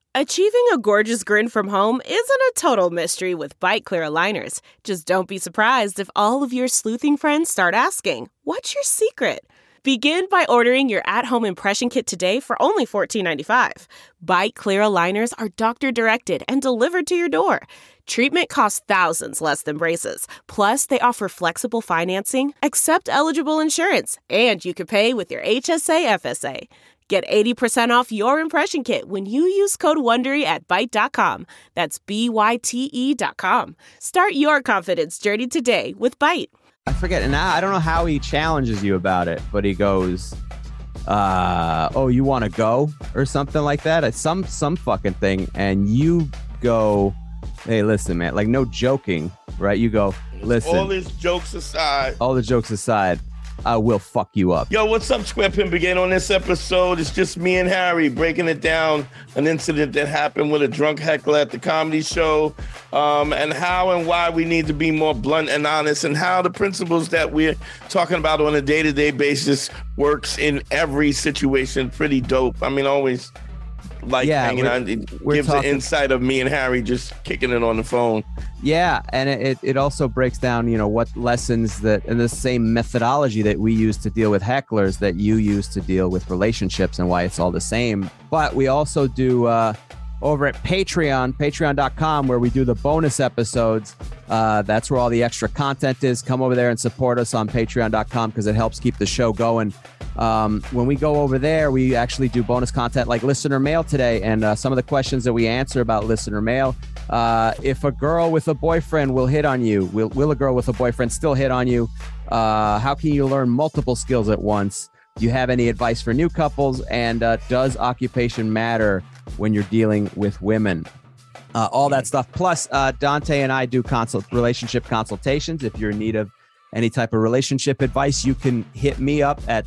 Achieving a gorgeous grin from home isn't a total mystery with Byte Clear aligners. Just don't be surprised if all of your sleuthing friends start asking, "What's your secret?" Begin by ordering your at-home impression kit today for only $14.95. Byte Clear aligners are doctor-directed and delivered to your door. Treatment costs thousands less than braces. Plus, they offer flexible financing, accept eligible insurance, and you can pay with your HSA FSA. Get 80% off your impression kit when you use code WONDERY at Byte.com. That's BYTE.com. Start your confidence journey today with Byte. I forget, and I don't know how he challenges you about it, but he goes, oh, you want to go? Or something like that. It's some fucking thing. And you go, hey, listen, man, like no joking, right? You go, listen. All the jokes aside, I will fuck you up. Yo, what's up, Square Pimp? Again, on this episode, it's just me and Harry breaking it down, an incident that happened with a drunk heckler at the comedy show, and how and why we need to be more blunt and honest, and how the principles that we're talking about on a day-to-day basis works in every situation. Pretty dope. I mean, always hanging on. It gives an insight of me and Harry just kicking it on the phone. Yeah, and it also breaks down, what lessons that, and the same methodology that we use to deal with hecklers that you use to deal with relationships, and why it's all the same. But we also do over at patreon.com, where we do the bonus episodes. That's where all the extra content is. Come over there and support us on patreon.com because it helps keep the show going. When we go over there, we actually do bonus content like listener mail today, and some of the questions that we answer about listener mail. If a girl with a boyfriend will hit on you, will a girl with a boyfriend still hit on you? How can you learn multiple skills at once? Do you have any advice for new couples? And does occupation matter when you're dealing with women? All that stuff. Plus, Dante and I do relationship consultations. If you're in need of any type of relationship advice, you can hit me up at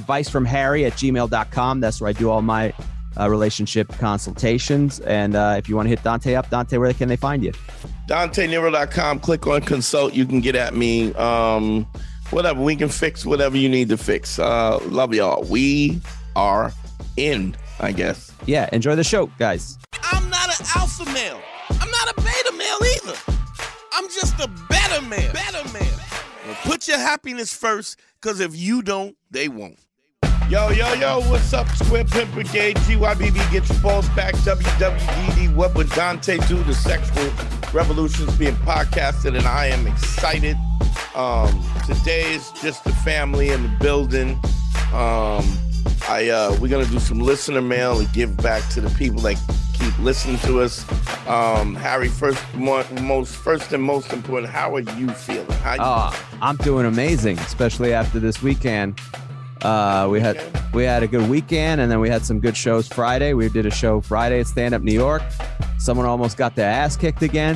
advicefromharry@gmail.com. That's where I do all my relationship consultations. And if you want to hit Dante up, Dante, where can they find you? DanteNero.com. Click on consult. You can get at me. Whatever. We can fix whatever you need to fix. Love y'all. We are in, I guess. Yeah. Enjoy the show, guys. I'm not an alpha male. I'm not a beta male either. I'm just a better man. Well, put your happiness first, because if you don't, they won't. Yo, what's up, Square Pimp Brigade? GYBB, get your balls back. WWDD, what would Dante do? The Sexual Revolution's being podcasted, and I am excited. Today is just the family in the building. We're going to do some listener mail and give back to the people that keep listening to us. Harry, first and most important, how are you feeling? I'm doing amazing, especially after this weekend. We had a good weekend, and then we had some good shows Friday. We did a show Friday at Stand Up New York. Someone almost got their ass kicked again.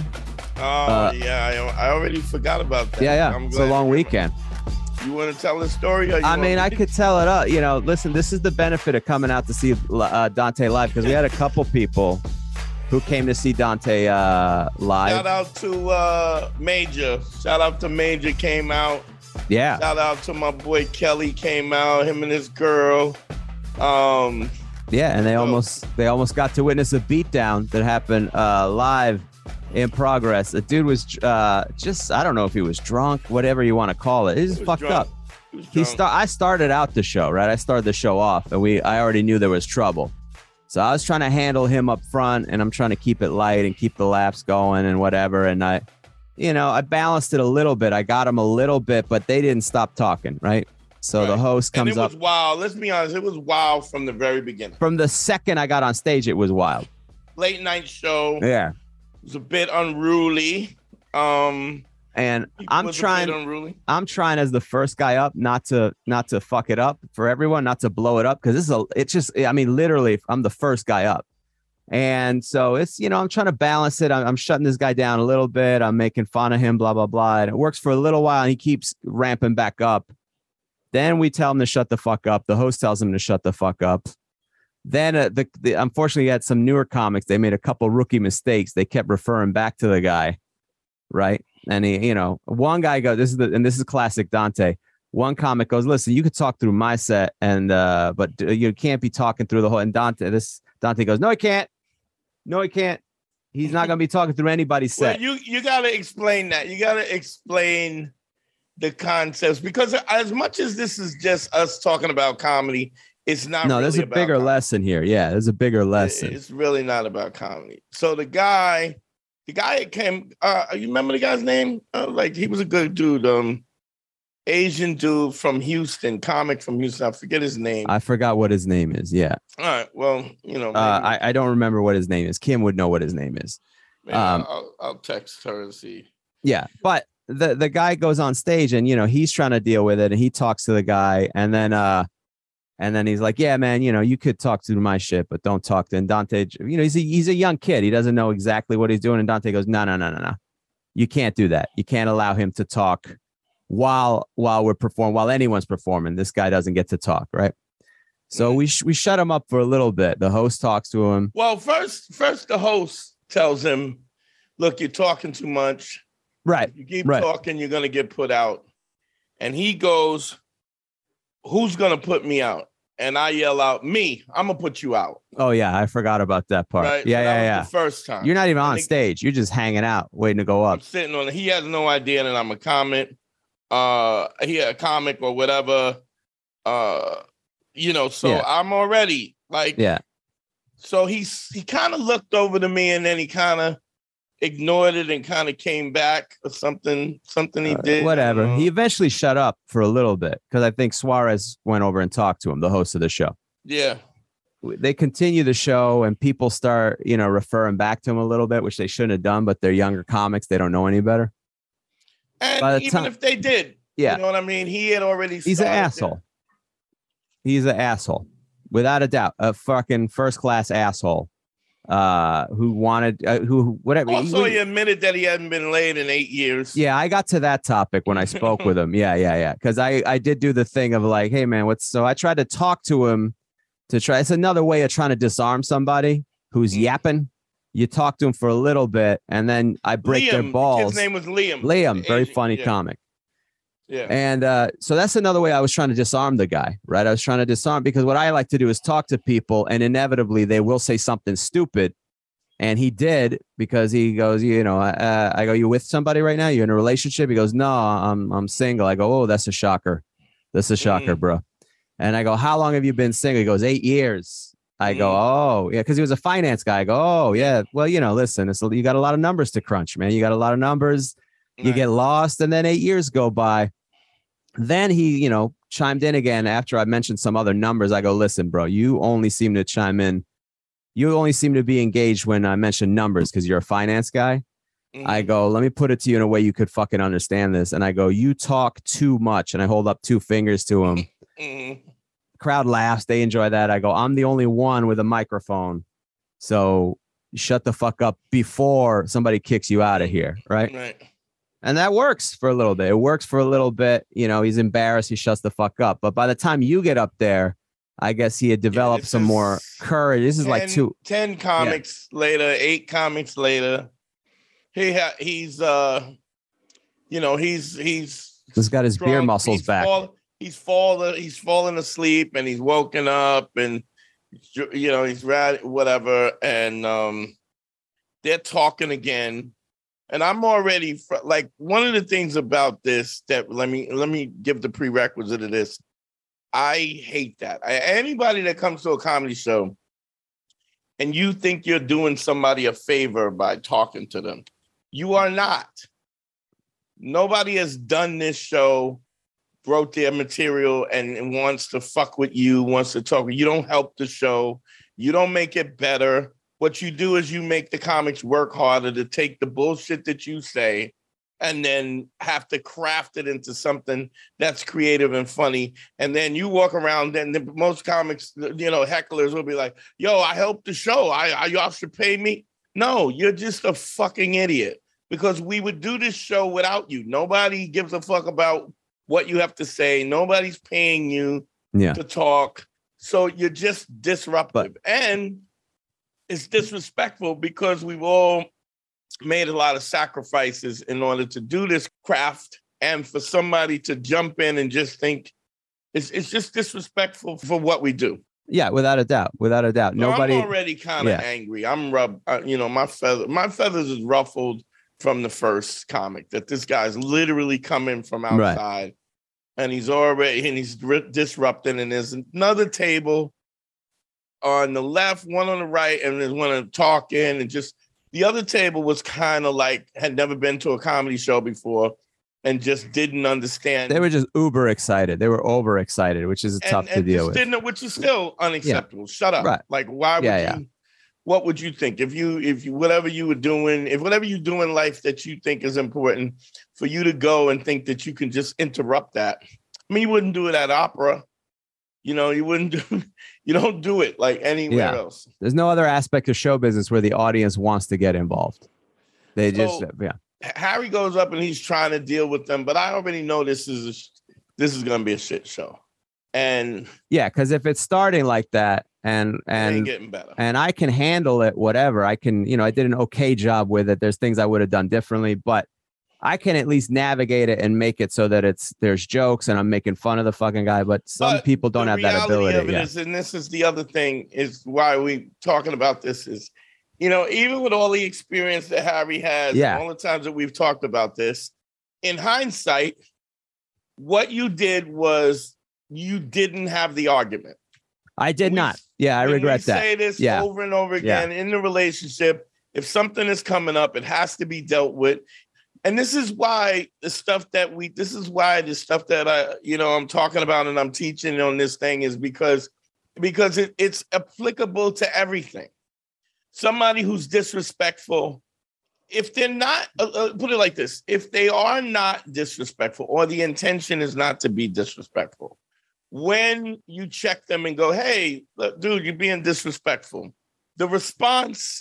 I already forgot about that. Yeah. It's a long weekend. You want to tell the story? I could tell it up. Listen, this is the benefit of coming out to see Dante live, because we had a couple people who came to see Dante live. Shout out to Major. Shout out to Major, came out. Yeah. Shout out to my boy Kelly, came out, him and his girl. And they almost got to witness a beatdown that happened live in progress. The dude was just, I don't know if he was drunk, whatever you want to call it. He was fucked up. I started out the show, right? I started the show off, and I already knew there was trouble. So I was trying to handle him up front, and I'm trying to keep it light and keep the laughs going and whatever. And I balanced it a little bit. I got him a little bit, but they didn't stop talking, right? So the host comes up. And it was wild. Let's be honest. It was wild from the very beginning. From the second I got on stage, it was wild. Late night show. Yeah. It was a bit unruly. And I'm trying as the first guy up not to fuck it up for everyone, not to blow it up, because literally I'm the first guy up. And so it's, I'm trying to balance it. I'm shutting this guy down a little bit. I'm making fun of him, blah, blah, blah. And it works for a little while, and he keeps ramping back up. Then we tell him to shut the fuck up. The host tells him to shut the fuck up. Then unfortunately, he had some newer comics. They made a couple rookie mistakes. They kept referring back to the guy, right? And he, one guy goes, this is classic Dante. One comic goes, listen, you could talk through my set, and but you can't be talking through the whole. And Dante goes, no, I can't. No, he can't. He's not going to be talking through anybody's set. Well, you got to explain that. You got to explain the concepts, because as much as this is just us talking about comedy, it's not. No, really there's a bigger comedy. lesson here. Yeah, there's a bigger lesson. It's really not about comedy. So the guy that came, you remember the guy's name? Like, he was a good dude. Asian dude from Houston, comic from Houston. I forget his name. I forgot what his name is. Yeah. All right. Well, you know, I don't remember what his name is. Kim would know what his name is. I'll text her and see. Yeah, but the guy goes on stage and, you know, he's trying to deal with it, and he talks to the guy, and then he's like, yeah, man, you know, you could talk to my shit, but don't talk to. And Dante, you know, he's a young kid. He doesn't know exactly what he's doing. And Dante goes, no. You can't do that. You can't allow him to talk while we're performing, while anyone's performing. This guy doesn't get to talk, right? So we shut him up for a little bit. The host talks to him. Well, first the host tells him, look, you're talking too much. Right. If you keep talking, you're going to get put out. And he goes, who's going to put me out? And I yell out, me. I'm going to put you out. Oh, yeah. I forgot about that part. Right? Yeah, so that yeah. was the first time. You're not even on stage. You're just hanging out, waiting to go up. I'm sitting on it. He has no idea that I'm a comic. He a comic or whatever. You know, so yeah. I'm already like, yeah. So he kind of looked over to me, and then he kind of ignored it and kind of came back or something he did. Whatever. He eventually shut up for a little bit because I think Suarez went over and talked to him, the host of the show. Yeah. They continue the show and people start, you know, referring back to him a little bit, which they shouldn't have done, but they're younger comics. They don't know any better. And even if they did, yeah. You know what I mean? He had already He's an asshole. He's an asshole. Without a doubt. A fucking first-class asshole. Who wanted whatever. Also, he admitted that he hadn't been laid in 8 years. Yeah, I got to that topic when I spoke with him. Yeah. Because I did do the thing of like, hey man, so I tried to talk to him it's another way of trying to disarm somebody who's yapping. You talk to him for a little bit and then I break their balls. His name was Liam. Liam, very funny comic. Yeah. And so that's another way I was trying to disarm the guy, right? I was trying to disarm because what I like to do is talk to people and inevitably they will say something stupid. And he did because he goes, you know, I go, you with somebody right now? You're in a relationship? He goes, no, I'm single. I go, oh, that's a shocker. That's a shocker, bro. And I go, how long have you been single? He goes, 8 years. I go, oh, yeah, because he was a finance guy. I go, oh, yeah. Well, you know, listen, you got a lot of numbers to crunch, man. You got a lot of numbers. You get lost. And then 8 years go by. Then he, you know, chimed in again after I mentioned some other numbers. I go, listen, bro, you only seem to chime in. You only seem to be engaged when I mention numbers because you're a finance guy. I go, let me put it to you in a way you could fucking understand this. And I go, you talk too much. And I hold up 2 fingers to him. Crowd laughs. They enjoy that. I go, I'm the only one with a microphone. So shut the fuck up before somebody kicks you out of here. Right. And that works for a little bit. It works for a little bit. You know, he's embarrassed. He shuts the fuck up. But by the time you get up there, I guess he had developed some more courage. This is like 10 comics later, 8 comics later. He's you know, he's got his beer muscles back. He's fallen asleep and he's woken up and, you know, he's ready, whatever. And they're talking again. And I'm already like, one of the things about this that let me give the prerequisite of this. I hate that. Anybody that comes to a comedy show and you think you're doing somebody a favor by talking to them, you are not. Nobody has done this show, wrote their material and wants to fuck with you, wants to talk. You don't help the show. You don't make it better. What you do is you make the comics work harder to take the bullshit that you say and then have to craft it into something that's creative and funny. And then you walk around and most comics, you know, hecklers will be like, yo, I helped the show. Y'all should pay me. No, you're just a fucking idiot because we would do this show without you. Nobody gives a fuck about what you have to say. Nobody's paying you to talk. So you're just disruptive. And it's disrespectful because we've all made a lot of sacrifices in order to do this craft. And for somebody to jump in and just think it's just disrespectful for what we do. Yeah, without a doubt. Without a doubt. So Nobody. I'm already kind of angry. I'm my feathers is ruffled from the first comic that this guy's literally coming from outside. Right. And he's disrupting. And there's another table on the left, one on the right, and there's one talking. And just the other table was kind of like had never been to a comedy show before and just didn't understand. They were just uber excited. They were overexcited, which is tough to deal with. Which is still unacceptable. Yeah. Shut up. Right. Like, why would you? What would you think if you whatever you were doing, if whatever you do in life that you think is important, for you to go and think that you can just interrupt that? I mean, you wouldn't do it at opera. You don't do it like anywhere else. There's no other aspect of show business where the audience wants to get involved. Harry goes up and he's trying to deal with them, but I already know this is going to be a shit show. And yeah, because if it's starting like that and getting better, and I can handle it, whatever I can, I did an okay job with it. There's things I would have done differently, but I can at least navigate it and make it so that there's jokes and I'm making fun of the fucking guy. But some people don't have that ability. And this is the other thing is why we talking about this is, even with all the experience that Harry has, and all the times that we've talked about this, in hindsight, what you did was you didn't have the argument. I did not. Yeah, I regret that. Say this over and over again in the relationship. If something is coming up, it has to be dealt with. And this is why the stuff that I'm talking about and I'm teaching on this thing is because it's applicable to everything. Somebody who's disrespectful, if they're not, put it like this, if they are not disrespectful or the intention is not to be disrespectful, when you check them and go, hey, look, dude, you're being disrespectful, the response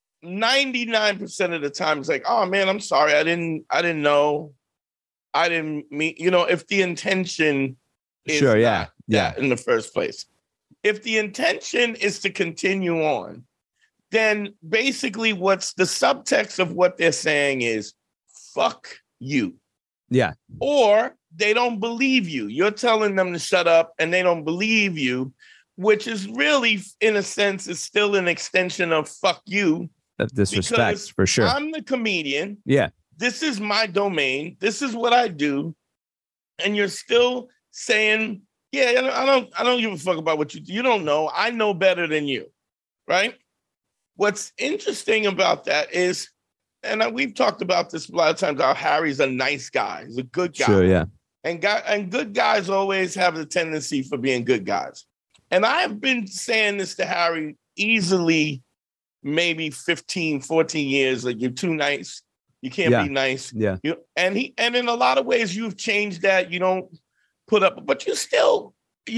99% of the time is like, oh man, I'm sorry. I didn't know. I didn't mean, if the intention is not in the first place. If the intention is to continue on, then basically what's the subtext of what they're saying is fuck you. Yeah. Or they don't believe you. You're telling them to shut up and they don't believe you, which is really, in a sense, is still an extension of fuck you. That disrespect, for sure. I'm the comedian. Yeah. This is my domain. This is what I do. And you're still saying, yeah, I don't give a fuck about what you do. You don't know. I know better than you. Right? What's interesting about that is, and we've talked about this a lot of times, how Harry's a nice guy. He's a good guy. Sure, yeah. And good guys always have the tendency for being good guys. And I've been saying this to Harry easily, maybe 15, 14 years, like you're too nice. You can't be nice. Yeah. And in a lot of ways you've changed that. You don't put up, but you still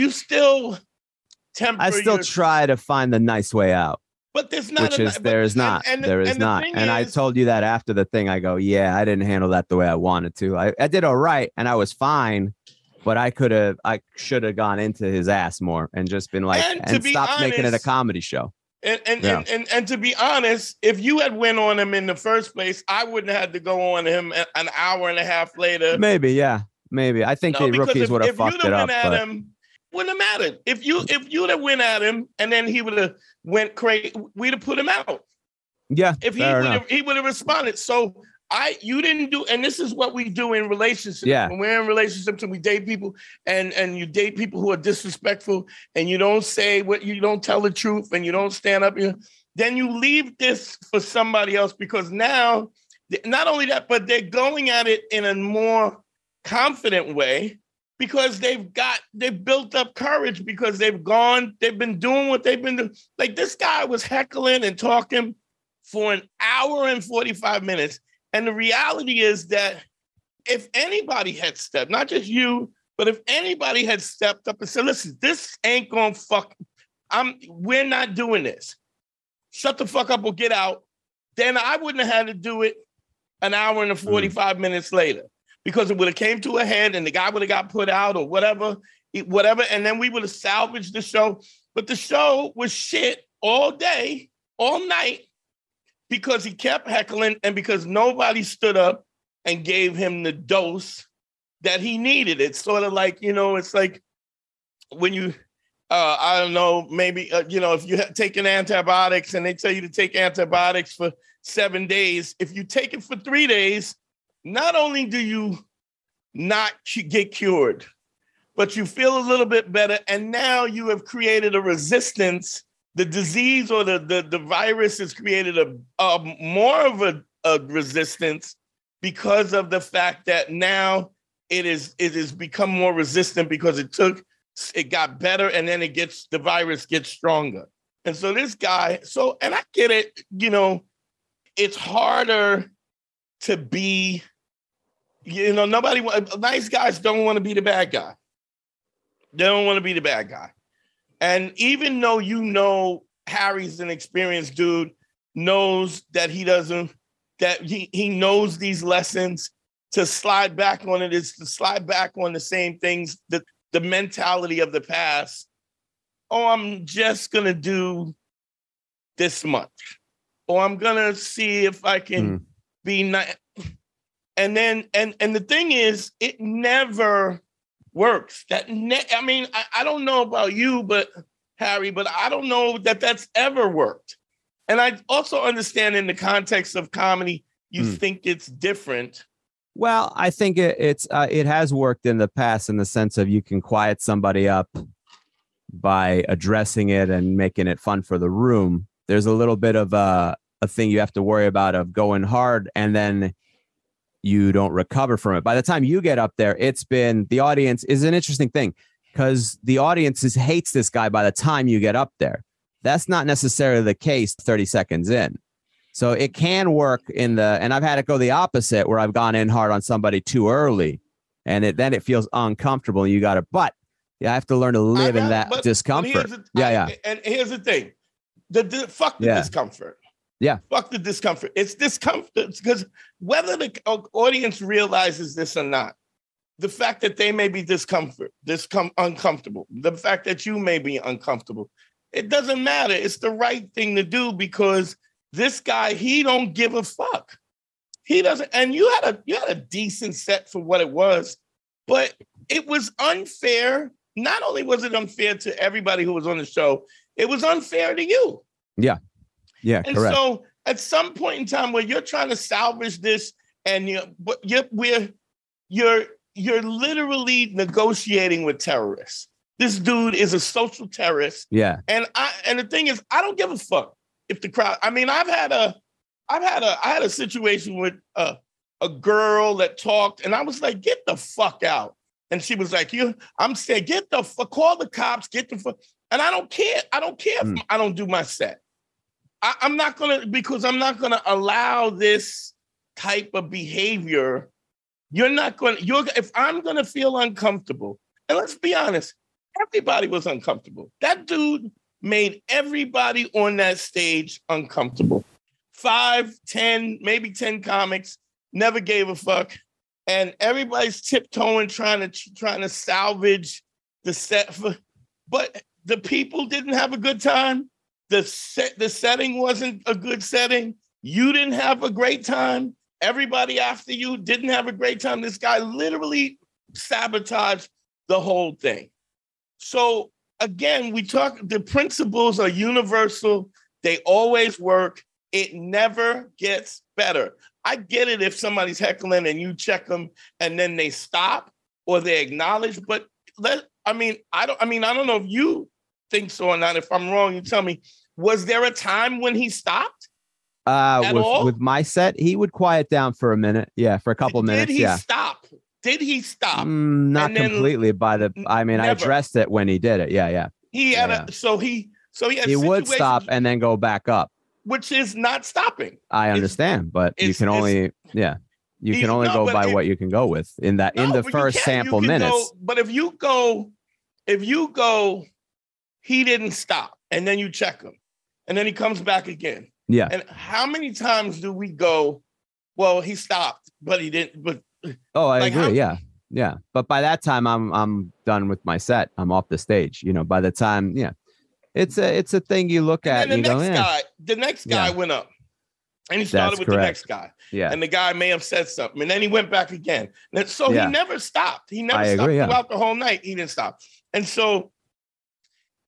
temper. I still try to find the nice way out. But there's not. There is not. And I told you that after the thing, I go, yeah, I didn't handle that the way I wanted to. I did all right and I was fine, but I should have gone into his ass more and just been like, and stopped making it a comedy show. And to be honest, if you had went on him in the first place, I wouldn't have had to go on him an hour and a half later. Maybe, yeah, maybe. I think the rookies would have fucked it up. Wouldn't have mattered. If you'd have went at him and then he would have went crazy, we'd have put him out. Yeah, if he would have responded. So you didn't do, and this is what we do in relationships. Yeah. When we're in relationships and we date people and you date people who are disrespectful and you don't say what you don't tell the truth and you don't stand up, then you leave this for somebody else because now, not only that, but they're going at it in a more confident way because they've built up courage because they've been doing what they've been doing. Like this guy was heckling and talking for an hour and 45 minutes. And the reality is that if anybody had stepped, not just you, but if anybody had stepped up and said, listen, this ain't gonna we're not doing this. Shut the fuck up or get out. Then I wouldn't have had to do it an hour and 45 minutes later because it would have came to a head and the guy would have got put out or whatever. And then we would have salvaged the show. But the show was shit all day, all night, because he kept heckling and because nobody stood up and gave him the dose that he needed. It's sort of like, it's like when I don't know, maybe, if you have taken antibiotics and they tell you to take antibiotics for 7 days, if you take it for 3 days, not only do you not get cured, but you feel a little bit better. And now you have created a resistance. The disease or the virus has created a more of a resistance because of the fact that now it has become more resistant because it got better, and then the virus gets stronger. And so this guy, and I get it, it's harder to be, nice guys don't want to be the bad guy. They don't want to be the bad guy. And even though Harry's an experienced dude, knows that he knows these lessons, to slide back on it is to slide back on the same things, the mentality of the past. Oh, I'm just going to do this much. Or I'm going to see if I can be nice. And then, and the thing is, it never works. I don't know about you, but Harry, but I don't know that that's ever worked. And I also understand in the context of comedy, you think it's different. Well, I think it has worked in the past in the sense of you can quiet somebody up by addressing it and making it fun for the room. There's a little bit of a thing you have to worry about of going hard and then you don't recover from it. By the time you get up there, the audience is an interesting thing because the audience hates this guy by the time you get up there. That's not necessarily the case 30 seconds in. So it can work and I've had it go the opposite where I've gone in hard on somebody too early and then it feels uncomfortable. And you I have to learn to live in that discomfort. And here's the thing. Fuck the discomfort. Yeah. Fuck the discomfort. It's discomfort because whether the audience realizes this or not, the fact that they may be uncomfortable, the fact that you may be uncomfortable, it doesn't matter. It's the right thing to do because this guy, he don't give a fuck. He doesn't. And you had a decent set for what it was, but it was unfair. Not only was it unfair to everybody who was on the show, it was unfair to you. Yeah. Yeah, and correct. So at some point in time where you're trying to salvage this and you're literally negotiating with terrorists. This dude is a social terrorist. Yeah. And the thing is, I don't give a fuck if the crowd, I had a situation with a girl that talked and I was like, get the fuck out. And she was like, I'm saying, get the fuck, call the cops, get the fuck. And I don't care. I don't care if I don't do my set. I'm not going to allow this type of behavior. If I'm going to feel uncomfortable, and let's be honest, everybody was uncomfortable. That dude made everybody on that stage uncomfortable. 5, 10, maybe 10 comics never gave a fuck. And everybody's tiptoeing, trying to salvage the set. But the people didn't have a good time. The setting wasn't a good setting. You didn't have a great time. Everybody after you didn't have a great time. This guy literally sabotaged the whole thing. So again, the principles are universal. They always work. It never gets better. I get it if somebody's heckling and you check them and then they stop or they acknowledge, but I don't know if you think so or not. If I'm wrong, you tell me. Was there a time when he stopped? With my set, he would quiet down for a minute. Yeah, for a couple minutes. Did he stop? Not completely. I addressed it when he did it. Yeah. He would stop and then go back up, which is not stopping. I understand, but you can only go by what you can go with in the first sample minutes. But if you go, he didn't stop, and then you check him, and then he comes back again. Yeah. And how many times do we go, well, he stopped, but he didn't. But I agree. Yeah. But by that time, I'm done with my set. I'm off the stage. By the time, it's a thing you look at. And the next guy went up, and he started with the next guy. Yeah. And the guy may have said something, and then he went back again. And so he never stopped. He never stopped throughout the whole night. He didn't stop. And so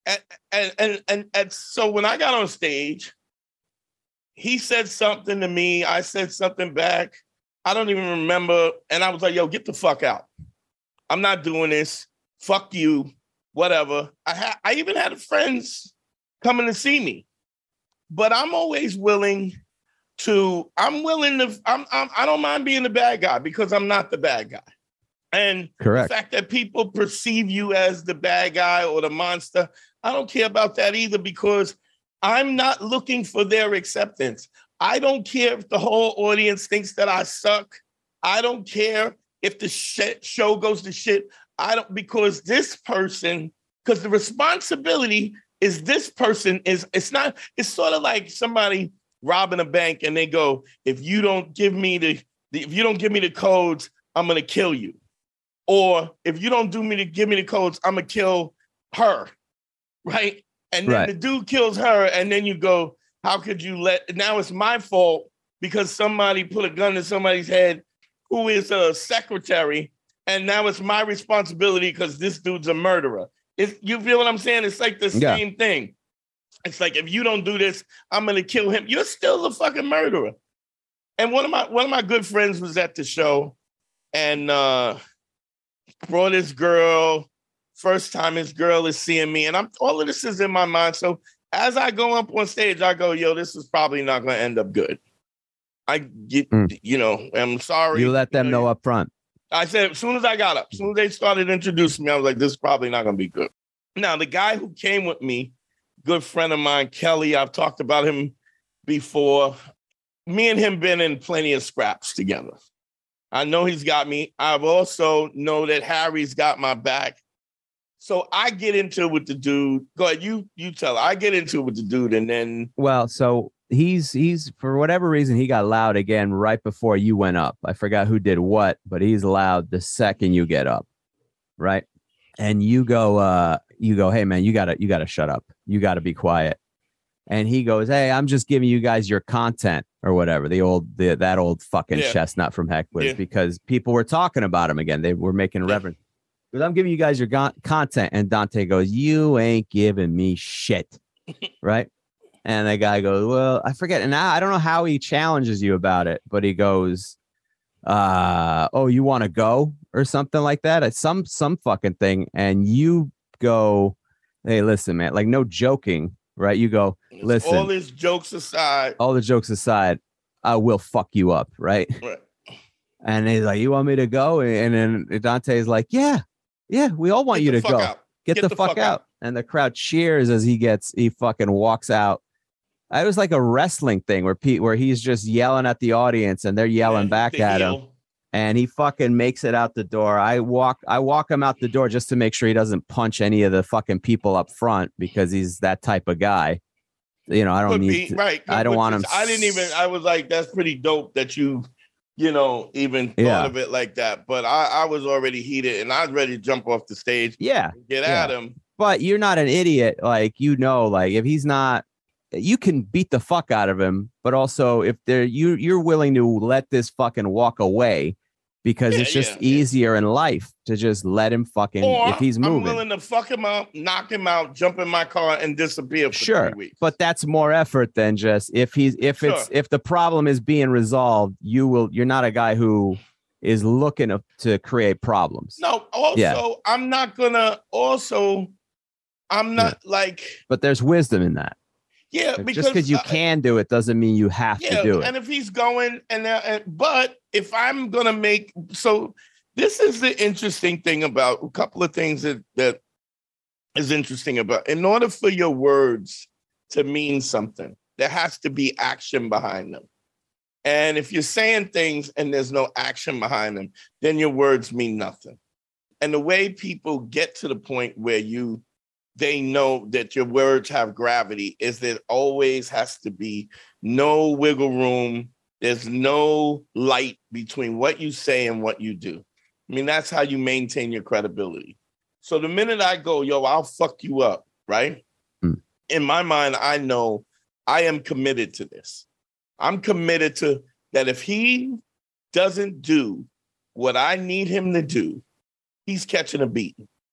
And so when I got on stage, he said something to me. I said something back. I don't even remember. And I was like, yo, get the fuck out. I'm not doing this. Fuck you. Whatever. I even had friends coming to see me. But I'm always willing to, I don't mind being the bad guy because I'm not the bad guy. And Correct. The fact that people perceive you as the bad guy or the monster, I don't care about that either because I'm not looking for their acceptance. I don't care if the whole audience thinks that I suck. I don't care if the show goes to shit. Because this person, because the responsibility is this person it's sort of like somebody robbing a bank and they go, if you don't give me the codes, I'm going to kill you. Or if you don't give me the codes, I'm going to kill her. Right. And then the dude kills her. And then you go, how could you now it's my fault because somebody put a gun to somebody's head who is a secretary. And now it's my responsibility because this dude's a murderer. You feel what I'm saying? It's like the same thing. It's like, if you don't do this, I'm going to kill him. You're still a fucking murderer. And one of my good friends was at the show and brought his girl. First time his girl is seeing me. And all of this is in my mind. So as I go up on stage, I go, yo, this is probably not going to end up good. I'm sorry. You let them know up front. I said, as soon as I got up, as soon as they started introducing me, I was like, this is probably not going to be good. Now, the guy who came with me, good friend of mine, Kelly, I've talked about him before. Me and him been in plenty of scraps together. I know he's got me. I've also know that Harry's got my back. So I get into it with the dude. Go ahead, you tell her. I get into it with the dude and then... Well, so... He's for whatever reason, he got loud again right before you went up. I forgot who did what, but he's loud the second you get up. Right. And you go, hey man, you gotta shut up. You gotta be quiet. And he goes, hey, I'm just giving you guys your content or whatever. That old fucking chestnut from Heckler's because people were talking about him again. They were making reference. Because I'm giving you guys your content. And Dante goes, you ain't giving me shit. Right. And the guy goes, well, I forget. And I don't know how he challenges you about it, but he goes, oh, you want to go or something like that? It's some fucking thing. And you go, hey, listen, man, like no joking, right? You go, listen. All the jokes aside, I will fuck you up, right? Right. And he's like, you want me to go? And then Dante's like, yeah, we all want you to go. Get the fuck out. And the crowd cheers as he fucking walks out. It was like a wrestling thing where he's just yelling at the audience and they're yelling back at him. And he fucking makes it out the door. I walk him out the door just to make sure he doesn't punch any of the fucking people up front because he's that type of guy. You know, I don't need to, I don't want him. I was like, that's pretty dope that you even thought of it like that. But I was already heated and I was ready to jump off the stage. Yeah. Get at him. But you're not an idiot. Like, like if he's not, you can beat the fuck out of him. But also if you're willing to let this fucking walk away because it's just easier in life to just let him fucking, if he's moving. I'm willing to fuck him up, knock him out, jump in my car and disappear for 3 weeks. But that's more effort than just if the problem is being resolved, you're not a guy who is looking to create problems. No, I'm not like, but there's wisdom in that. Yeah, because just because you can do it doesn't mean you have to do it. And if he's going but if I'm gonna this is the interesting thing about a couple of things that is interesting about. In order for your words to mean something, there has to be action behind them. And if you're saying things and there's no action behind them, then your words mean nothing. And the way people get to the point where they know that your words have gravity is there always has to be no wiggle room. There's no light between what you say and what you do. I mean, that's how you maintain your credibility. So the minute I go, yo, I'll fuck you up, right? In my mind, I know I am committed to this. I'm committed to that. If he doesn't do what I need him to do, he's catching a beating.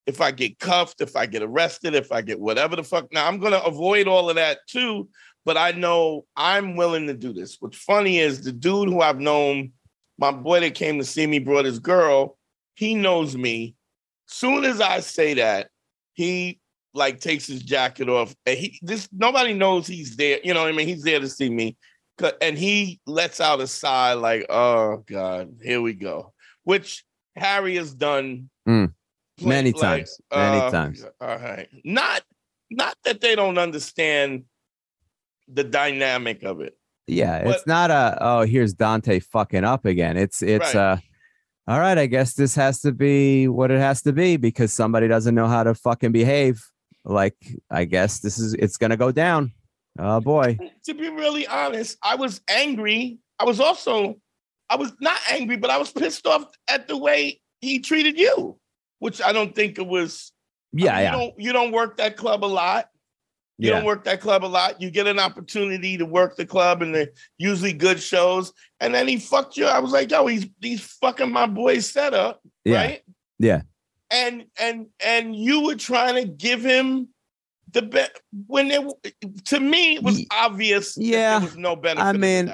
if I get cuffed, if I get arrested, if I get whatever the fuck. Now, I'm going to avoid all of that too, but I know I'm willing to do this. What's funny is the dude who I've known, my boy that came to see me, brought his girl, he knows me. Soon as I say that, he like takes his jacket off, and nobody knows he's there. You know what I mean? He's there to see me, and he lets out a sigh like, "Oh God, here we go," which Harry has done many times. Many times. All right, not that they don't understand the dynamic of it. Yeah, but it's not here's Dante fucking up again. It's right. All right, I guess this has to be what it has to be because somebody doesn't know how to fucking behave. Like, I guess it's going to go down. Oh, boy. To be really honest, I was angry. I was not angry, but I was pissed off at the way he treated you, which I don't think it was. Yeah, You don't work that club a lot. You don't work that club a lot. You get an opportunity to work the club, and they're usually good shows. And then he fucked you. I was like, yo, he's fucking my boy's setup, right? Yeah. And you were trying to give him the best. To me, it was obvious. Yeah, there was no benefit. I mean,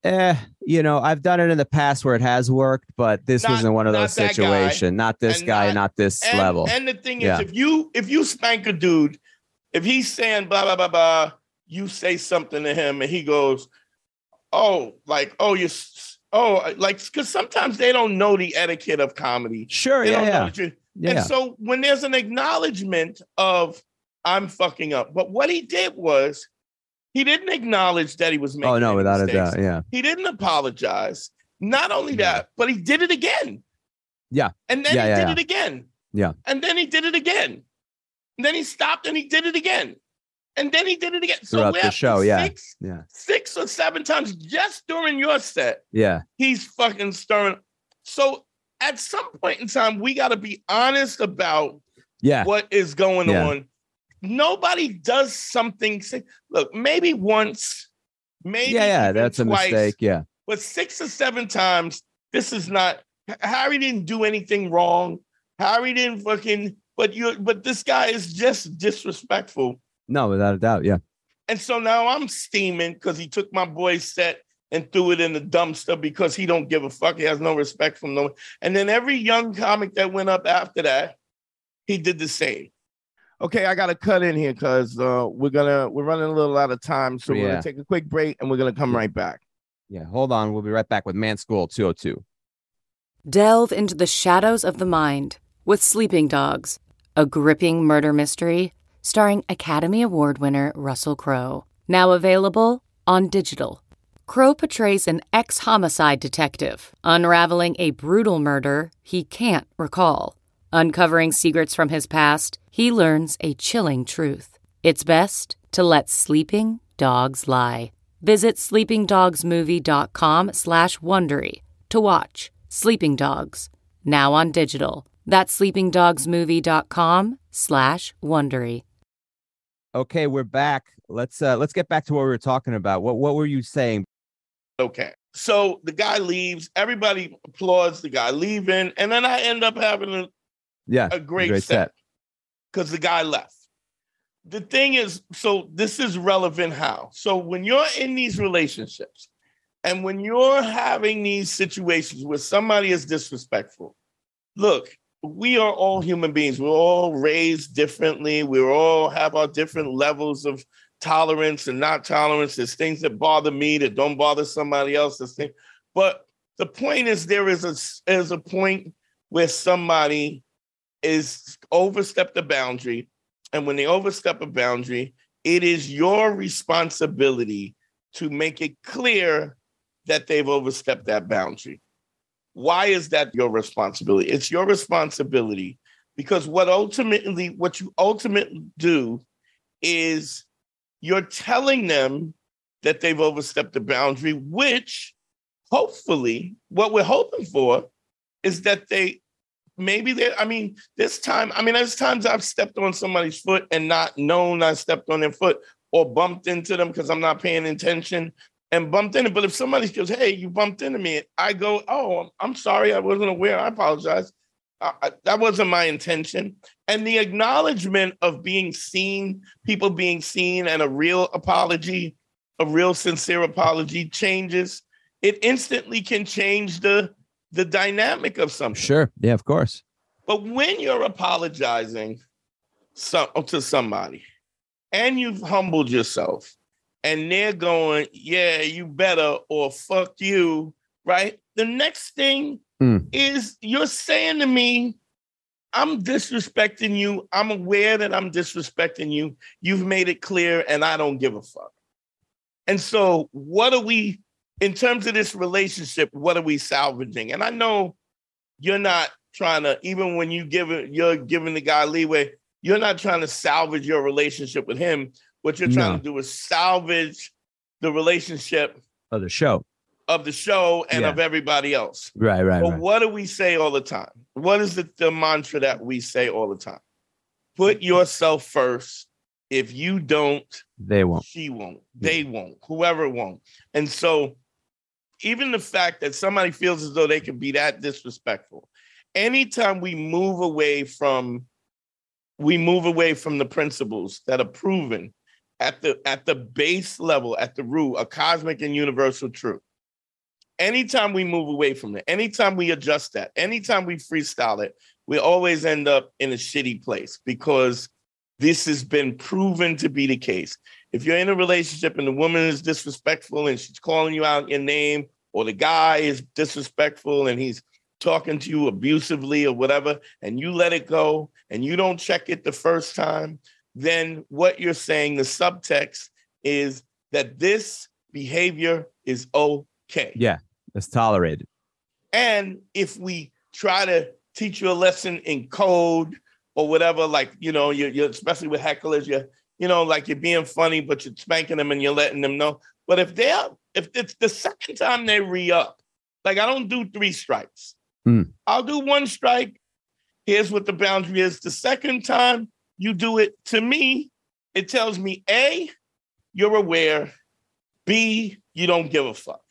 I've done it in the past where it has worked, but this wasn't one of those situations. Not this guy, not this level. And the thing is, if you spank a dude. If he's saying blah, blah, blah, blah, you say something to him and he goes, because sometimes they don't know the etiquette of comedy. Sure, yeah. And so when there's an acknowledgement of I'm fucking up, but what he did was he didn't acknowledge that he was making without mistakes. a doubt, yeah. He didn't apologize. Not only that, but he did it again. Yeah. And then he did it again. Yeah. And then he did it again. And then he stopped and he did it again. And then he did it again. Throughout the show, six or seven times just during your set. Yeah. He's fucking stirring. So at some point in time, we got to be honest about what is going on. Nobody does something. Look, maybe once, maybe that's twice, a mistake. Yeah. But 6 or 7 times, this is not. Harry didn't do anything wrong. Harry didn't fucking. But this guy is just disrespectful. No, without a doubt, yeah. And so now I'm steaming because he took my boy's set and threw it in the dumpster because he don't give a fuck. He has no respect from no one. And then every young comic that went up after that, he did the same. Okay, I got to cut in here because we're running a little out of time. So we're going to take a quick break and we're going to come right back. Yeah, hold on. We'll be right back with Man School 202. Delve into the shadows of the mind with Sleeping Dogs, a gripping murder mystery starring Academy Award winner Russell Crowe. Now available on digital. Crowe portrays an ex-homicide detective unraveling a brutal murder he can't recall. Uncovering secrets from his past, he learns a chilling truth. It's best to let sleeping dogs lie. Visit sleepingdogsmovie.com/Wondery to watch Sleeping Dogs, now on digital. That's sleepingdogsmovie.com/Wondery. Okay, we're back. Let's get back to what we were talking about. What were you saying? Okay, so the guy leaves. Everybody applauds the guy leaving, and then I end up having a great set because the guy left. The thing is, so this is relevant how? So when you're in these relationships and when you're having these situations where somebody is disrespectful, look, we are all human beings. We're all raised differently. We all have our different levels of tolerance and not tolerance. There's things that bother me that don't bother somebody else. But the point is there is a point where somebody is overstepped a boundary. And when they overstep a boundary, it is your responsibility to make it clear that they've overstepped that boundary. Why is that your responsibility? It's your responsibility because what you ultimately do is you're telling them that they've overstepped the boundary, which hopefully what we're hoping for is that there's times I've stepped on somebody's foot and not known I stepped on their foot or bumped into them because I'm not paying attention and bumped into. But if somebody goes, hey, you bumped into me, I go, oh, I'm sorry, I wasn't aware. I apologize. That wasn't my intention. And the acknowledgement of being seen, people being seen, and a real apology, a real sincere apology changes. It instantly can change the dynamic of something. Sure. Yeah, of course. But when you're apologizing to somebody and you've humbled yourself and they're going, yeah, you better, or fuck you, right? The next thing is you're saying to me, I'm disrespecting you. I'm aware that I'm disrespecting you. You've made it clear and I don't give a fuck. And so what are we, in terms of this relationship, what are we salvaging? And I know you're not trying to, even when you're giving the guy leeway, you're not trying to salvage your relationship with him. What you're trying to do is salvage the relationship of the show and of everybody else. Right. But what do we say all the time? What is the mantra that we say all the time? Put yourself first. If you don't, they won't. She won't. They won't. Whoever won't. And so even the fact that somebody feels as though they can be that disrespectful, anytime we move away from the principles that are proven at the base level, at the root, a cosmic and universal truth. Anytime we move away from it, anytime we adjust that, anytime we freestyle it, we always end up in a shitty place because this has been proven to be the case. If you're in a relationship and the woman is disrespectful and she's calling you out your name, or the guy is disrespectful and he's talking to you abusively or whatever, and you let it go and you don't check it the first time, then what you're saying, the subtext is that this behavior is okay. Yeah, it's tolerated. And if we try to teach you a lesson in code or whatever, like, you're especially with hecklers, like you're being funny, but you're spanking them and you're letting them know. But if it's the second time they re-up, like I don't do 3 strikes. I'll do 1 strike. Here's what the boundary is. The second time you do it, to me, it tells me, A, you're aware. B, you don't give a fuck.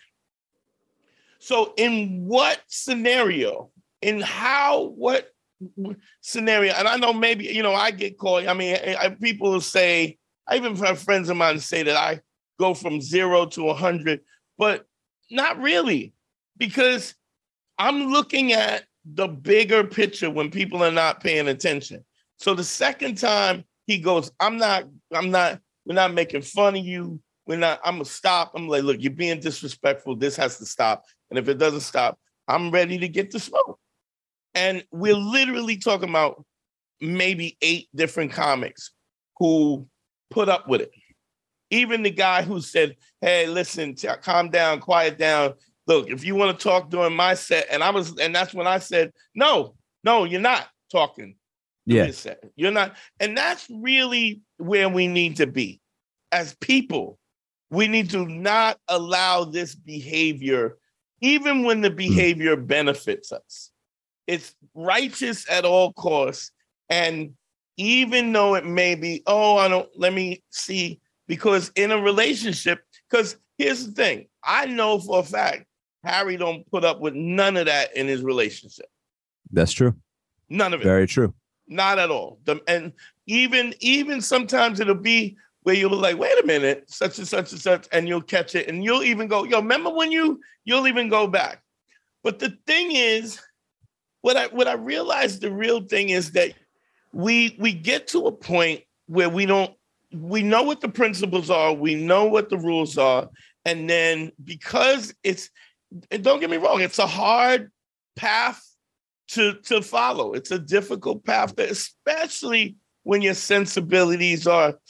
So in what scenario, what scenario, and I know maybe, I get called, people will say, I even have friends of mine say that I go from 0 to 100, but not really, because I'm looking at the bigger picture when people are not paying attention. So the second time he goes, we're not making fun of you. I'm going to stop. I'm like, look, you're being disrespectful. This has to stop. And if it doesn't stop, I'm ready to get the smoke. And we're literally talking about maybe 8 different comics who put up with it. Even the guy who said, hey, listen, calm down, quiet down. Look, if you want to talk during my set, and that's when I said, no, you're not talking. Yeah. Set. You're not. And that's really where we need to be. As people, we need to not allow this behavior, even when the behavior benefits us. It's righteous at all costs. And even though it may be, let me see, because in a relationship, because here's the thing, I know for a fact, Harry don't put up with none of that in his relationship. That's true. None of it. Very true. Not at all. And even sometimes it'll be where you'll be like, wait a minute, such and such and such, and you'll catch it. And you'll even go, remember when you'll even go back. But the thing is, what I realized the real thing is that we get to a point where we know what the principles are, we know what the rules are, and then because and don't get me wrong, it's a hard path to follow. It's a difficult path, especially when your sensibilities are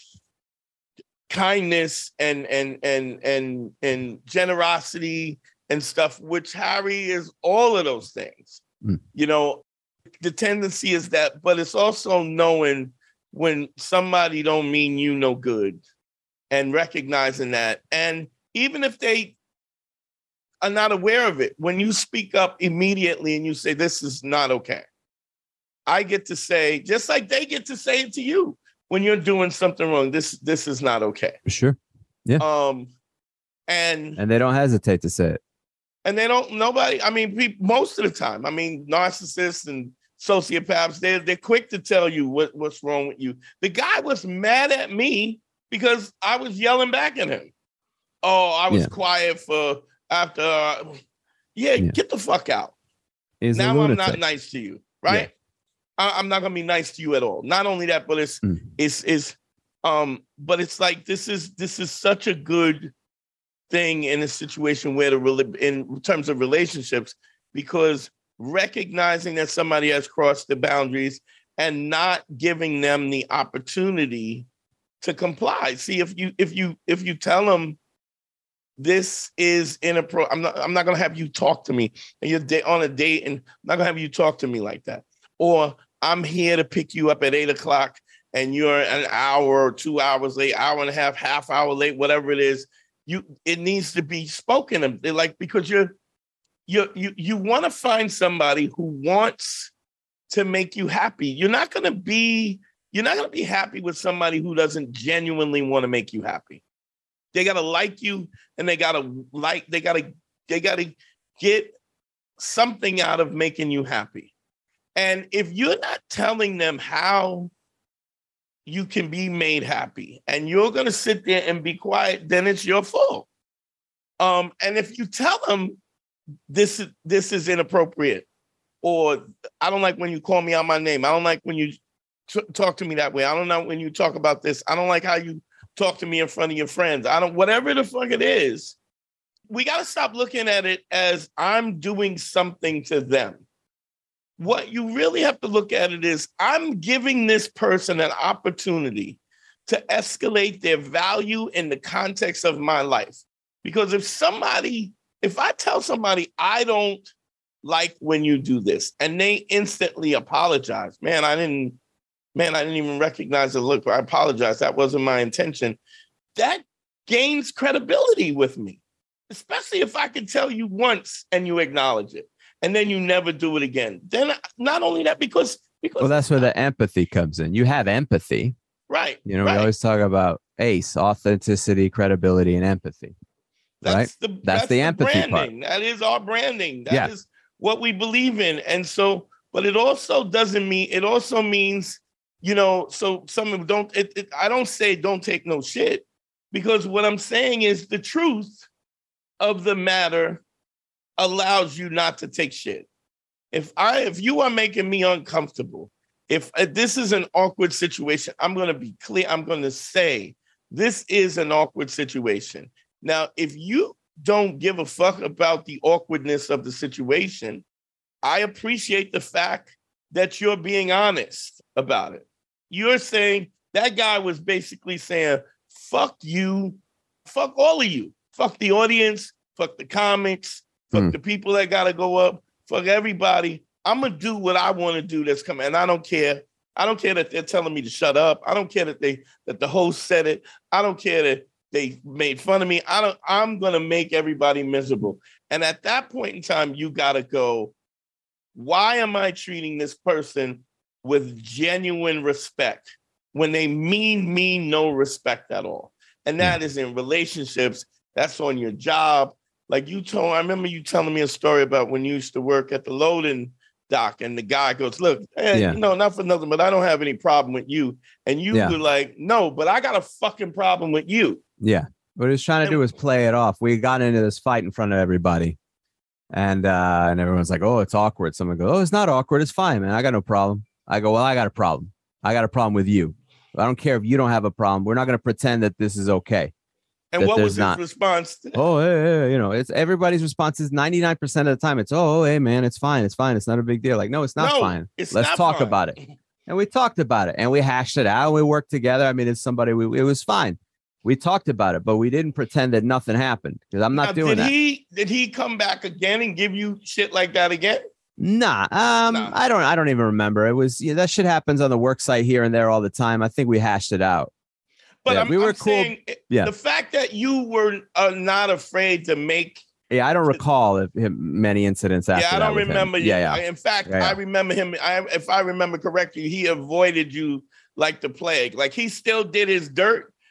kindness and generosity and stuff, which Harry is all of those things. The tendency is that, but it's also knowing when somebody don't mean you no good and recognizing that. And even if they are not aware of it, when you speak up immediately and you say, this is not okay, I get to say, just like they get to say it to you when you're doing something wrong, this is not okay. Sure. Yeah. And they don't hesitate to say it. And they don't, most of the time, narcissists and sociopaths, they're quick to tell you what's wrong with you. The guy was mad at me because I was yelling back at him. Oh, I was quiet for after. Get the fuck out. Now I'm not nice to you, right? Yeah. I'm not gonna be nice to you at all. Not only that, but it's like this is such a good thing in a situation where in terms of relationships, because recognizing that somebody has crossed the boundaries and not giving them the opportunity to comply. See, if you tell them this is inappropriate, I'm not going to have you talk to me, and you're on a date, and I'm not going to have you talk to me like that. Or I'm here to pick you up at 8:00, and you're an hour or 2 hours late, hour and a half hour late, whatever it is. It needs to be spoken. Like, because you want to find somebody who wants to make you happy. You're not going to be happy with somebody who doesn't genuinely want to make you happy. They got to like you, and they got to get something out of making you happy. And if you're not telling them how you can be made happy, and you're going to sit there and be quiet, then it's your fault. And if you tell them this is inappropriate, or I don't like when you call me out my name, I don't like when you talk to me that way, I don't know when you talk about this, I don't like how you talk to me in front of your friends, whatever the fuck it is, we got to stop looking at it as I'm doing something to them. What you really have to look at it is, I'm giving this person an opportunity to escalate their value in the context of my life. Because if I tell somebody, I don't like when you do this, and they instantly apologize, I didn't even recognize the look. I apologize. That wasn't my intention. That gains credibility with me, especially if I can tell you once and you acknowledge it, and then you never do it again. Then not only that, because that's where the empathy comes in. You have empathy, right? We always talk about ACE: authenticity, credibility, and empathy. That's the empathy branding part. That is our branding. That is what we believe in. And so, but it also means, so some of them I don't say don't take no shit, because what I'm saying is the truth of the matter allows you not to take shit. If you are making me uncomfortable, if this is an awkward situation, I'm going to be clear. I'm going to say this is an awkward situation. Now, if you don't give a fuck about the awkwardness of the situation, I appreciate the fact that you're being honest about it. You're saying that guy was basically saying, fuck you, fuck all of you, fuck the audience, fuck the comics, fuck the people that got to go up, fuck everybody. I'm going to do what I want to do that's coming. And I don't care. I don't care that they're telling me to shut up. I don't care that the host said it. I don't care that they made fun of me. I'm going to make everybody miserable. And at that point in time, you got to go, why am I treating this person with genuine respect when they mean me no respect at all? And that is in relationships. That's on your job. Like I remember you telling me a story about when you used to work at the loading dock, and the guy goes, look, not for nothing, but I don't have any problem with you. And you were like, no, but I got a fucking problem with you. Yeah. What he was trying to do was play it off. We got into this fight in front of everybody. And everyone's like, oh, it's awkward. Someone goes, oh, it's not awkward. It's fine, man. I got no problem. I go, well, I got a problem. I got a problem with you. I don't care if you don't have a problem. We're not going to pretend that this is okay. And what was his response to that? Oh, hey, it's everybody's response is 99% of the time. It's, oh, hey, man, it's fine. It's fine. It's not a big deal. Like, no, it's not fine. Let's talk about it. And we talked about it, and we hashed it out. And we worked together. I mean, it's somebody, it was fine. We talked about it, but we didn't pretend that nothing happened, because I'm not doing that. Did he come back again and give you shit like that again? Nah. I don't even remember. It was, that shit happens on the work site here and there all the time. I think we hashed it out. But we were cool. Saying, the fact that you were not afraid to make. Yeah, I don't recall many incidents after that. Yeah, I don't remember. In fact, I remember him. If I remember correctly, he avoided you like the plague. Like, he still did his dirt,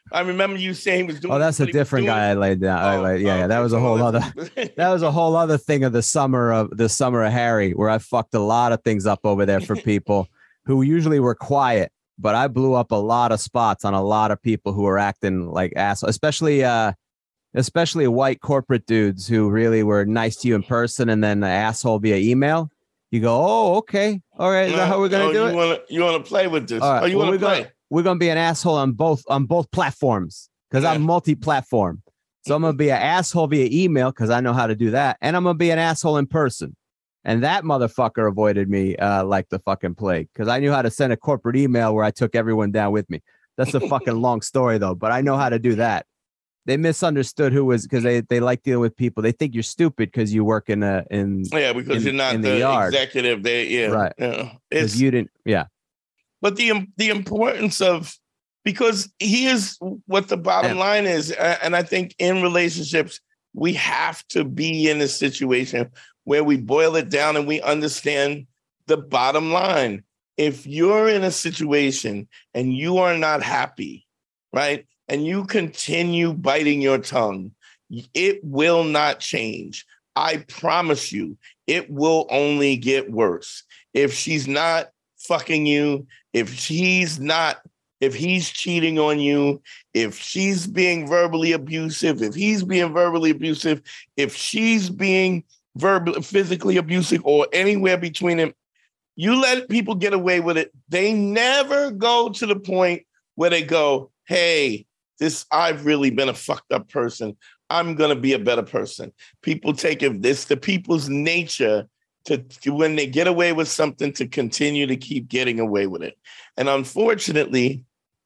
I remember you saying he was doing. Oh, that's a different guy I laid down. That was a whole other. That was a whole other thing of the summer of Harry, where I fucked a lot of things up over there for people who usually were quiet, but I blew up a lot of spots on a lot of people who were acting like assholes, especially white corporate dudes who really were nice to you in person and then the asshole via email. You go, oh, okay, all right, is that how we're gonna do it? You want to play with this? All right. Oh, you want to play? We're gonna be an asshole on both platforms because I'm multi-platform. So I'm gonna be an asshole via email because I know how to do that, and I'm gonna be an asshole in person. And that motherfucker avoided me like the fucking plague because I knew how to send a corporate email where I took everyone down with me. That's a fucking long story though, but I know how to do that. They misunderstood who was because they like dealing with people. They think you're stupid because you work in because you're not the yard. Executive. Right. Because you didn't. Yeah. But the importance of, because here's what the bottom line is, and I think in relationships we have to be in a situation where we boil it down and we understand the bottom line. If you're in a situation and you are not happy, right, and you continue biting your tongue, it will not change. I promise you, it will only get worse. If she's not fucking you, if he's cheating on you, if she's being verbally abusive, if he's being verbally abusive, if she's being physically abusive or anywhere between them, you let people get away with it. They never go to the point where they go, hey, I've really been a fucked up person. I'm going to be a better person. People take it, it's the people's nature to when they get away with something to continue to keep getting away with it. And unfortunately,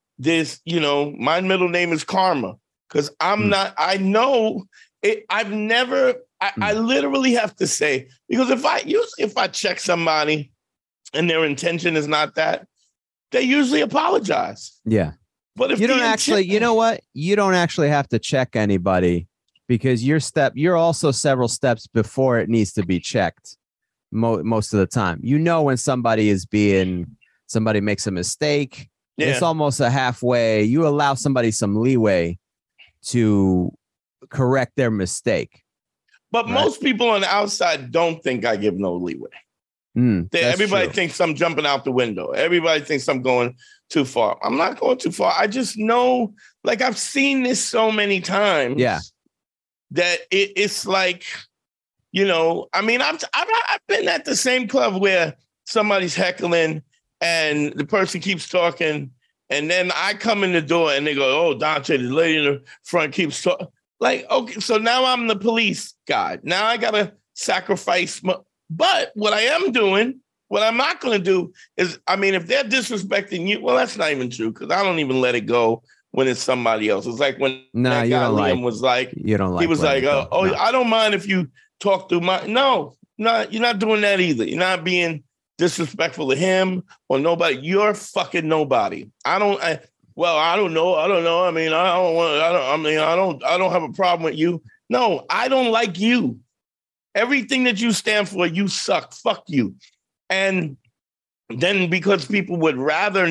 my middle name is Karma because I know it. I've never, I literally have to say, because if I check somebody and their intention is not that, they usually apologize. Yeah. But if you don't actually, you know what? You don't actually have to check anybody because you're also several steps before it needs to be checked. Most of the time, when somebody makes a mistake, it's almost a halfway. You allow somebody some leeway to correct their mistake. But most people on the outside don't think I give no leeway. Everybody thinks I'm jumping out the window. Everybody thinks I'm going too far. I'm not going too far. I just know, like, I've seen this so many times. Yeah. That it's like, I mean, I've been at the same club where somebody's heckling and the person keeps talking, and then I come in the door and they go, "Oh, Dante, the lady in the front keeps talking." Like, okay, so now I'm the police guy. Now I gotta sacrifice. But what I am doing, what I'm not going to do is, I mean, if they're disrespecting you, well, that's not even true because I don't even let it go when it's somebody else. It's like when that guy Liam was like, he was like, I don't mind if you talk through my. No, you're not doing that either. You're not being disrespectful to him or nobody. You're fucking nobody. I don't know. I mean, I don't have a problem with you. No, I don't like you. Everything that you stand for, you suck. Fuck you. And then because people would rather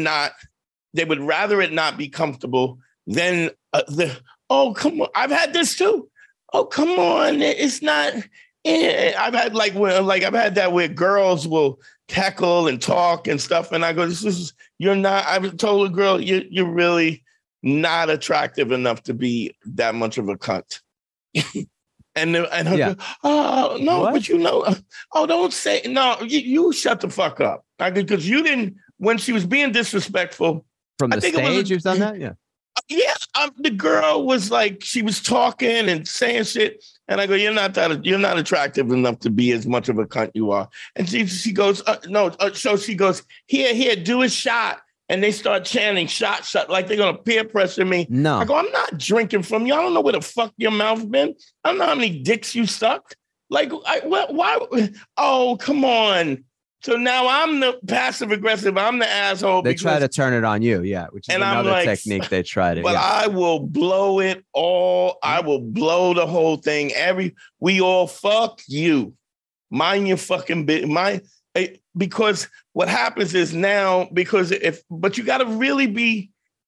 it not be comfortable, then oh, come on. I've had this too. Oh, come on. It's not. I've had I've had that where girls will cackle and talk and stuff. And I go, you're not, I've told a girl, you're really not attractive enough to be that much of a cunt. And her go, oh, no, what? But don't say, no, you shut the fuck up. Because you didn't, when she was being disrespectful. From the stage, you've done that? Yeah. Yeah, the girl was like, she was talking and saying shit. And I go, you're not attractive enough to be as much of a cunt you are. And she goes, no. So she goes, here, do a shot. And they start chanting, shot, like they're going to peer pressure me. No. I go, I'm not drinking from you. I don't know where the fuck your mouth been. I don't know how many dicks you sucked. Like, why? Oh, come on. So now I'm the passive aggressive. I'm the asshole. They try to turn it on you. Yeah. Which is another technique they tried it. But I will blow it all. I will blow the whole thing. We all fuck you. Mind your fucking business. Because what happens is now, but you got to really be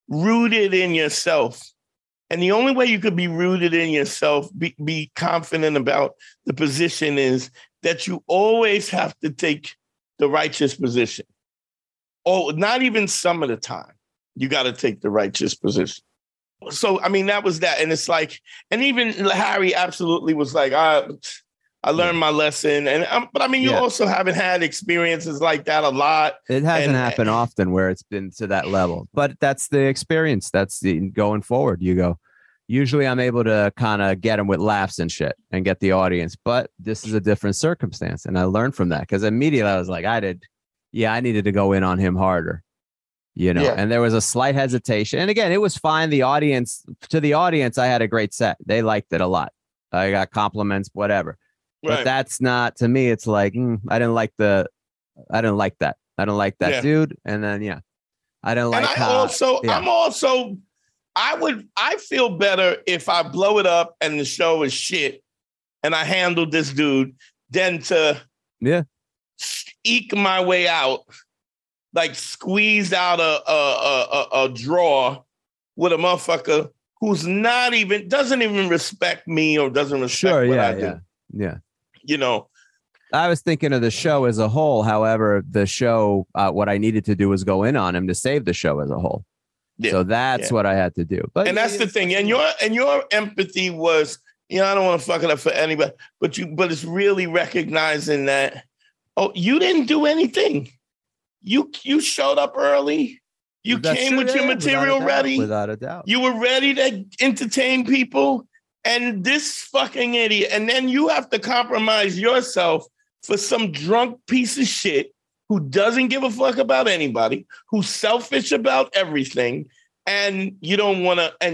rooted in yourself. And the only way you could be rooted in yourself, be confident about the position, is that you always have to take the righteous position. Oh, not even some of the time. You got to take the righteous position. So, I mean, that was that. And it's like, and even Harry absolutely was like, I learned my lesson. But I mean, you also haven't had experiences like that a lot. It hasn't happened often where it's been to that level, but that's the experience. That's the going forward. You go, usually I'm able to kind of get them with laughs and shit and get the audience, but this is a different circumstance. And I learned from that because immediately I was like, I needed to go in on him harder, and there was a slight hesitation. And again, it was fine. To the audience, I had a great set. They liked it a lot. I got compliments, whatever. But Right. that's not, to me, it's like, I didn't like that. I don't like that dude. And then, I didn't like I feel better if I blow it up and the show is shit and I handled this dude than to eke my way out, like squeeze out a draw with a motherfucker who's doesn't even respect me or doesn't respect what I do. Yeah. I was thinking of the show as a whole. However, the show, what I needed to do was go in on him to save the show as a whole. Yeah, so that's what I had to do. But that's the thing. And your empathy was, I don't want to fuck it up for anybody, but it's really recognizing that, you didn't do anything. You showed up early. You came with your material ready. Without a doubt. You were ready to entertain people. And this fucking idiot, and then you have to compromise yourself for some drunk piece of shit who doesn't give a fuck about anybody, who's selfish about everything, and you don't want to,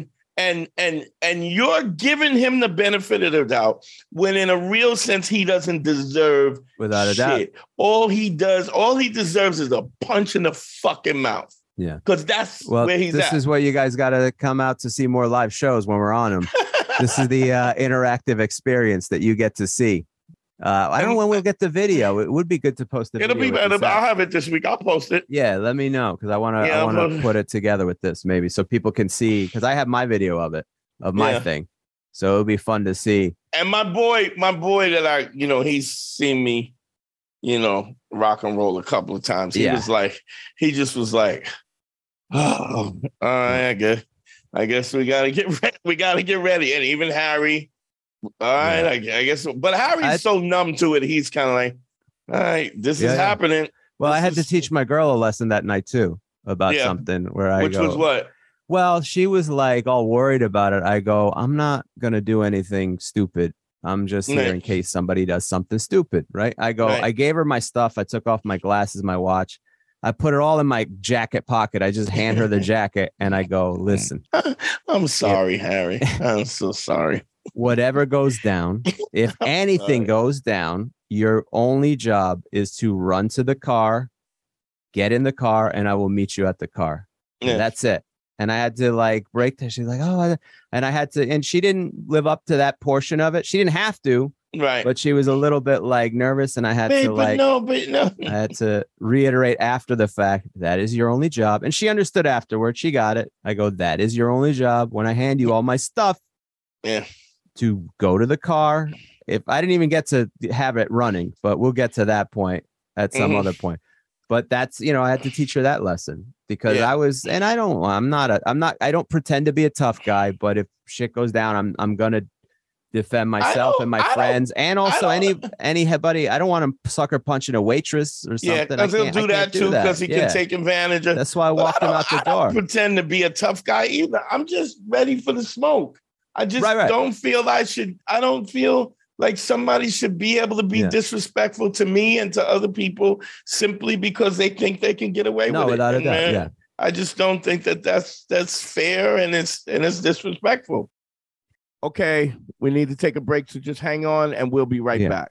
and you're giving him the benefit of the doubt when in a real sense he doesn't deserve without a shit. doubt. All he deserves is a punch in the fucking mouth. Yeah. Because that's where he's at. This is where you guys got to come out to see more live shows when we're on them. This is the interactive experience that you get to see. I don't know when we'll get the video. It would be good to post the video. It'll be better. I'll have it this week. I'll post it. Yeah, let me know because I want to put it together with this maybe so people can see because I have my video of my thing. So it'll be fun to see. And my boy that he's seen me, rock and roll a couple of times. He just was like, oh, all right, I guess we gotta get ready. We gotta get ready. And even Harry, all right, I guess. But Harry's so numb to it. He's kind of like, all right, this is happening. Well, I had to teach my girl a lesson that night too about something which was what? Well, she was like all worried about it. I go, I'm not gonna do anything stupid. I'm just here in case somebody does something stupid, right? I go, I gave her my stuff. I took off my glasses, my watch. I put it all in my jacket pocket. I just hand her the jacket and I go, listen. I'm sorry, Harry. I'm so sorry. Whatever goes down, if anything goes down, your only job is to run to the car, get in the car, and I will meet you at the car. Yeah. That's it. And I had to break that. She's like, oh, and I had to, and she didn't live up to that portion of it. She didn't have to. Right. But she was a little bit nervous and I had to I had to reiterate after the fact, that is your only job. And she understood afterwards. She got it. I go, that is your only job. When I hand you all my stuff to go to the car. If I didn't even get to have it running, but we'll get to that point at some other point. But that's, I had to teach her that lesson because I don't pretend to be a tough guy, but if shit goes down, I'm going to defend myself and my friends and also anybody. I don't want to sucker punching a waitress or something. Yeah, because he'll do that too because he can take advantage of. That's why I walked him out the door. I don't pretend to be a tough guy either. I'm just ready for the smoke. I just don't feel I don't feel like somebody should be able to be disrespectful to me and to other people simply because they think they can get away with it. No, without a doubt. Yeah. I just don't think that's fair and it's disrespectful. Okay, we need to take a break, so just hang on and we'll be right back.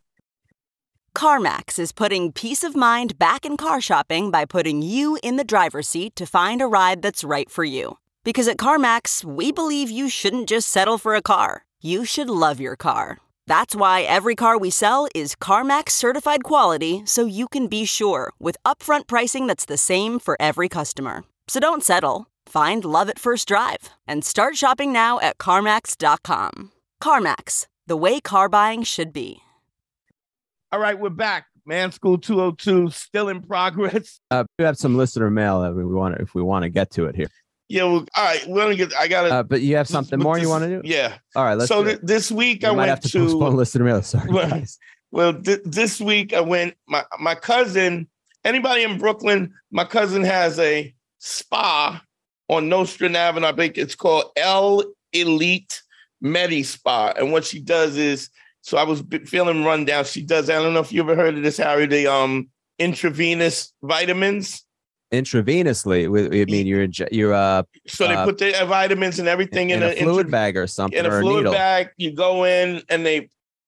CarMax is putting peace of mind back in car shopping by putting you in the driver's seat to find a ride that's right for you. Because at CarMax, we believe you shouldn't just settle for a car. You should love your car. That's why every car we sell is CarMax certified quality, so you can be sure with upfront pricing that's the same for every customer. So don't settle. Find love at first drive and start shopping now at CarMax.com. CarMax, the way car buying should be. All right, we're back. Man School 202 still in progress. We have some listener mail that if we want to get to it here. Yeah, well, all right. We're gonna get. I gotta. But you have something more you want to do? Yeah. All right. Let's. So this week we I might went have to postpone listener mail. Sorry, guys. Well, this week I went. My cousin. Anybody in Brooklyn? My cousin has a spa on Nostrand Avenue. I think it's called L Elite Medi Spa. And what she does is, so I was feeling run down. She does. I don't know if you ever heard of this, Harry. The intravenous vitamins. Intravenously, I mean you're so they put the vitamins and everything in a fluid bag or something, in a or fluid needle. bag. You go in and they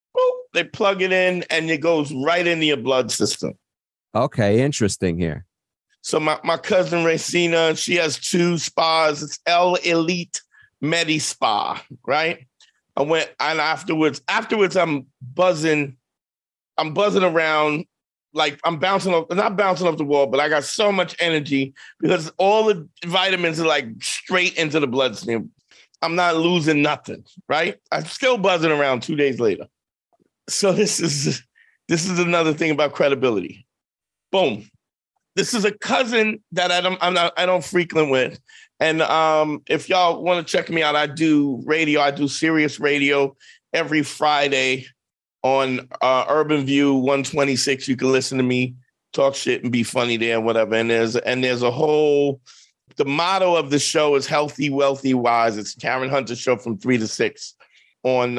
plug it in and it goes right into your blood system. Okay, interesting here. So my cousin Racina, she has 2 spas. It's L Elite Medi Spa, right? I went, and afterwards I'm buzzing around. Like I'm not bouncing off the wall, but I got so much energy because all the vitamins are like straight into the bloodstream. I'm not losing nothing, right? I'm still buzzing around 2 days later. So this is another thing about credibility. Boom. This is a cousin that I don't frequent with. And if y'all want to check me out, I do radio. I do Sirius Radio every Friday on Urban View 126. You can listen to me talk shit and be funny there and whatever. And there's a whole, the motto of the show is healthy, wealthy, wise. It's Karen Hunter's show from 3 to 6 on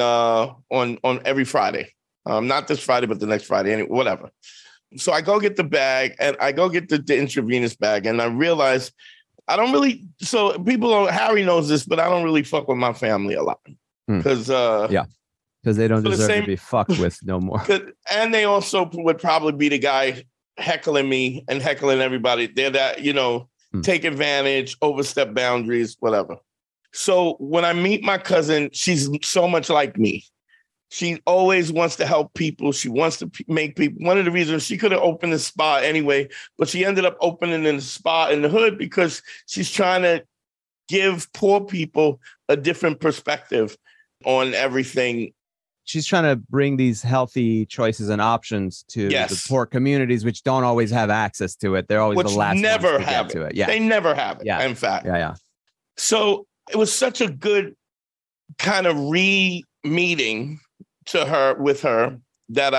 every Friday. Not this Friday, but the next Friday, whatever. So I go get the bag and I go get the intravenous bag, and I realize I don't really. So Harry knows this, but I don't really fuck with my family a lot because because they don't deserve to be fucked with no more. And they also would probably be the guy heckling me and heckling everybody. They're that, take advantage, overstep boundaries, whatever. So when I meet my cousin, she's so much like me. She always wants to help people. She wants to make people. One of the reasons she could have opened a spa anyway, but she ended up opening a spa in the hood because she's trying to give poor people a different perspective on everything. She's trying to bring these healthy choices and options to the poor communities, which don't always have access to it. They're always the last ones to get to it. Yeah, they never have it. Yeah, in fact. Yeah. So it was such a good kind of re-meeting with her that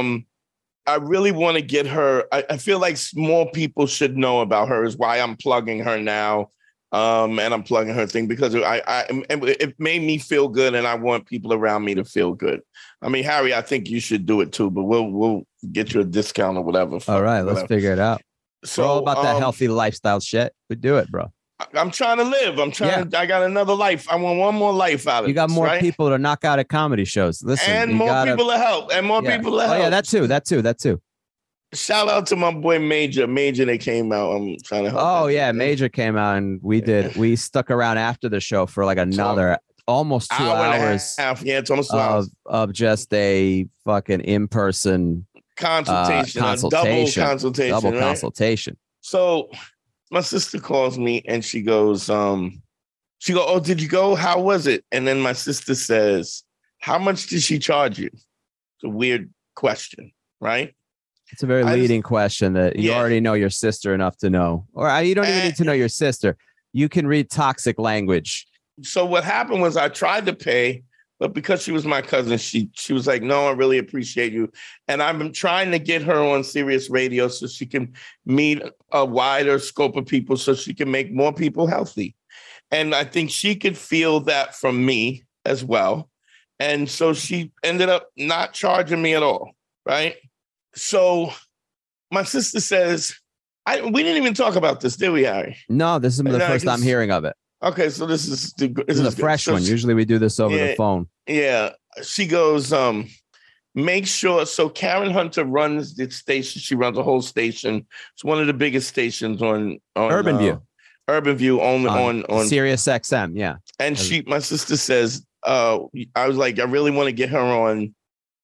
I really want to get her. I feel like more people should know about her, is why I'm plugging her now. And I'm plugging her thing because it made me feel good, and I want people around me to feel good. I mean, Harry, I think you should do it too, but we'll get you a discount or whatever. All right, let's figure it out. So we're all about that healthy lifestyle shit. We do it, bro. I'm trying to live. I got another life. I want one more life out of it. You got more people to knock out at comedy shows. Listen, and more people to help. And more people to help. Oh, yeah, that too. Shout out to my boy Major. They came out. I'm trying to help. Oh, yeah. Major came out and we stuck around after the show for like another almost 2 hours. Yeah, it's almost 2 hours. Of just a fucking in-person consultation. Double consultation. So my sister calls me and she goes, oh, did you go? How was it? And then my sister says, how much did she charge you? It's a weird question, right? It's a very leading question that you already know your sister enough to know. Or you don't even need to know your sister. You can read toxic language. So what happened was I tried to pay, but because she was my cousin, she was like, no, I really appreciate you. And I've been trying to get her on Sirius Radio so she can meet a wider scope of people so she can make more people healthy. And I think she could feel that from me as well. And so she ended up not charging me at all, right? So my sister says, we didn't even talk about this, did we, Harry? No, this is the first time hearing of it. Okay, so this is a fresh one. Usually we do this over the phone. Yeah. She goes, make sure. So Karen Hunter runs the station. She runs a whole station. It's one of the biggest stations on Urban View. Urban View on Sirius XM, yeah. And my sister says, I was like, I really want to get her on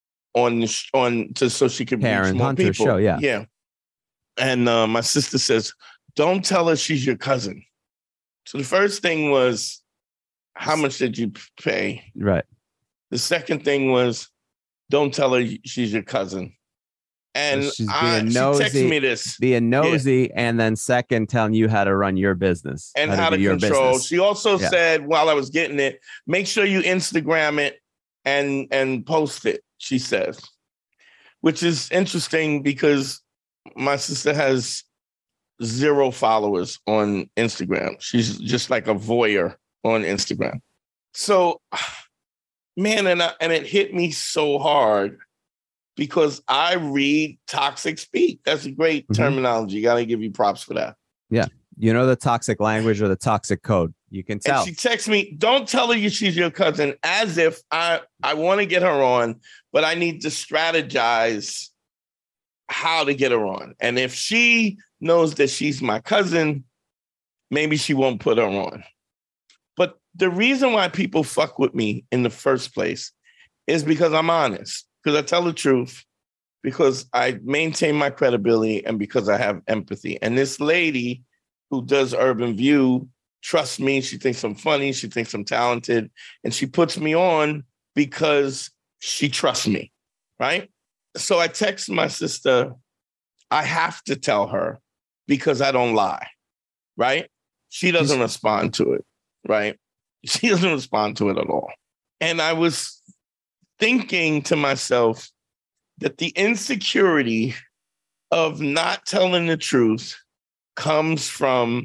so she could Karen reach more Hunter people. Show, yeah. Yeah. And my sister says, don't tell her she's your cousin. So the first thing was, how much did you pay? Right. The second thing was, don't tell her she's your cousin. And So she's she being nosy, texted me this. being nosy, and then second, telling you how to run your business And how to control. business. She also said, while I was getting it, make sure you Instagram it and post it, she says. Which is interesting because my sister has 0 followers on Instagram. She's just like a voyeur on Instagram. So, man, and it hit me so hard because I read toxic speak. That's a great terminology. You got to give you props for that. Yeah. You know the toxic language or the toxic code. You can tell. And she texts me, don't tell her she's your cousin, as if I want to get her on, but I need to strategize how to get her on. And if she knows that she's my cousin, maybe she won't put her on. But the reason why people fuck with me in the first place is because I'm honest, because I tell the truth, because I maintain my credibility, and because I have empathy. And this lady who does Urban View trusts me. She thinks I'm funny. She thinks I'm talented. And she puts me on because she trusts me, right? So I text my sister, I have to tell her because I don't lie, right? She doesn't respond to it, right? She doesn't respond to it at all. And I was thinking to myself that the insecurity of not telling the truth comes from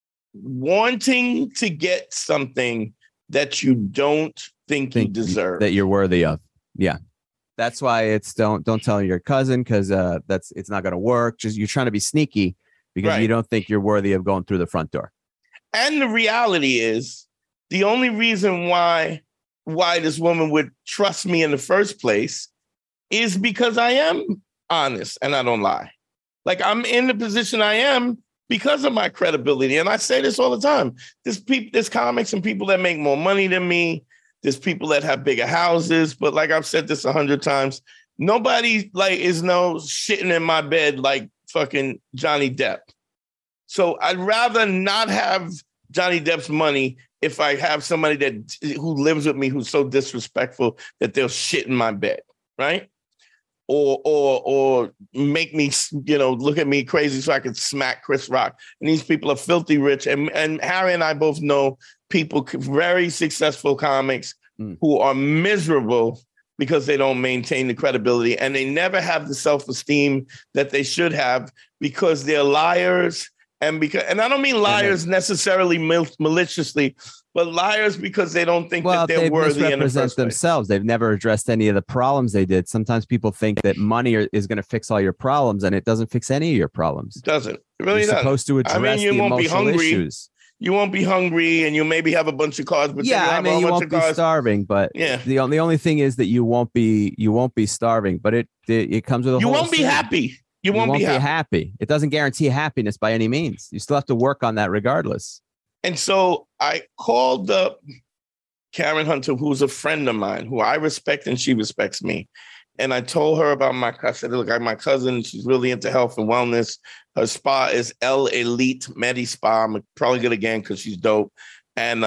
wanting to get something that you don't think you deserve, that you're worthy of. Yeah. That's why it's don't tell your cousin, because it's not going to work. Just you're trying to be sneaky because you don't think you're worthy of going through the front door. And the reality is, the only reason why this woman would trust me in the first place is because I am honest and I don't lie. Like, I'm in the position I am because of my credibility. And I say this all the time. There's comics and people that make more money than me. There's people that have bigger houses. But like I've said this 100 times, nobody is shitting in my bed like fucking Johnny Depp. So I'd rather not have Johnny Depp's money if I have somebody who lives with me who's so disrespectful that they'll shit in my bed, right? Or make me, look at me crazy so I could smack Chris Rock. And these people are filthy rich. And Harry and I both know people, very successful comics who are miserable because they don't maintain the credibility, and they never have the self-esteem that they should have because they're liars. And I don't mean liars necessarily maliciously, but liars because they don't think that they're worthy in the first place. Themselves. They've never addressed any of the problems they did. Sometimes people think that money is going to fix all your problems, and it doesn't fix any of your problems. It doesn't. It really You're doesn't. Supposed to address the emotional issues. You won't be hungry, and you maybe have a bunch of cars, but you won't be starving. But the only thing is that you won't be starving. But it comes with a you whole won't be happy. You won't be happy. It doesn't guarantee happiness by any means. You still have to work on that regardless. And so I called up Karen Hunter, who's a friend of mine, who I respect and she respects me. And I told her about my cousin. Look, my cousin, she's really into health and wellness. Her spa is El Elite Medi Spa. I'm probably good again because she's dope. And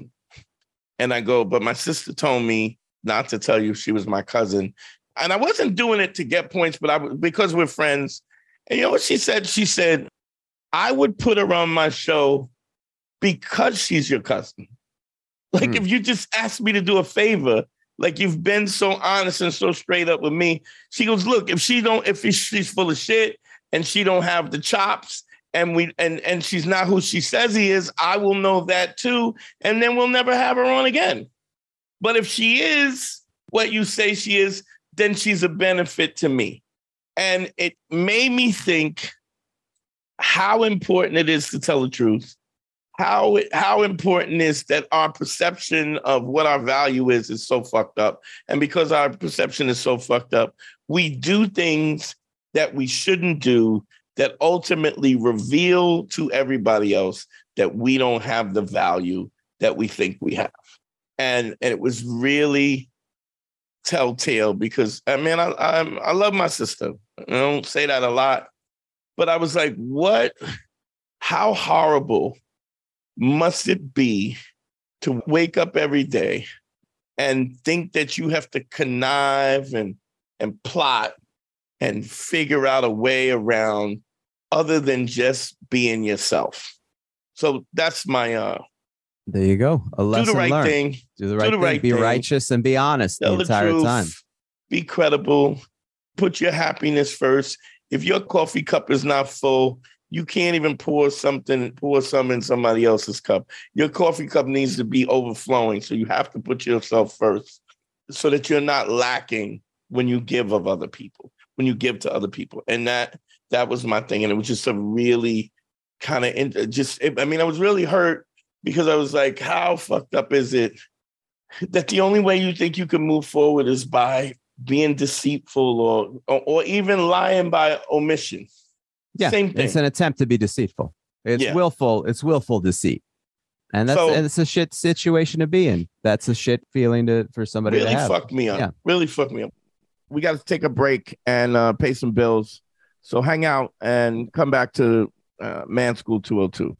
I go, but my sister told me not to tell you she was my cousin. And I wasn't doing it to get points, but because we're friends. And you know what she said? She said, I would put her on my show because she's your cousin. Like, if you just asked me to do a favor, like, you've been so honest and so straight up with me. She goes, look, if she's full of shit and she don't have the chops and she's not who she says he is, I will know that too. And then we'll never have her on again. But if she is what you say she is, then she's a benefit to me. And it made me think how important it is to tell the truth. How important is that our perception of what our value is so fucked up. And because our perception is so fucked up, we do things that we shouldn't do that ultimately reveal to everybody else that we don't have the value that we think we have. And it was really telltale because, I mean, I love my sister. I don't say that a lot, but I was like, how horrible must it be to wake up every day and think that you have to connive and plot and figure out a way around other than just being yourself? So that's my there you go. A lesson do the right learned. thing. Do the right thing. Be righteous and be honest the entire time. Be credible. Put your happiness first. If your coffee cup is not full, you can't even pour some in somebody else's cup. Your coffee cup needs to be overflowing. So you have to put yourself first so that you're not lacking when you give to other people. And that was my thing. And it was just a really kind of I was really hurt because I was like, how fucked up is it that the only way you think you can move forward is by being deceitful or even lying by omission? Yeah, same thing. It's an attempt to be deceitful. It's willful. It's willful deceit, and it's a shit situation to be in. That's a shit feeling for somebody really to have. Fuck me up. Yeah. Really fuck me up. We got to take a break and pay some bills. So hang out and come back to Man School 202.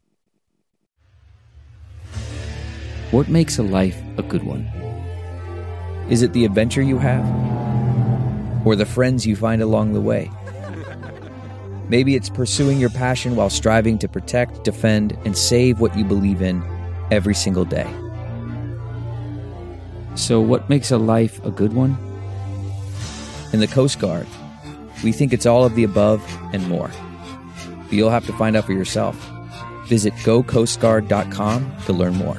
What makes a life a good one? Is it the adventure you have? Or the friends you find along the way? Maybe it's pursuing your passion while striving to protect, defend, and save what you believe in every single day. So what makes a life a good one? In the Coast Guard, we think it's all of the above and more. But you'll have to find out for yourself. Visit gocoastguard.com to learn more.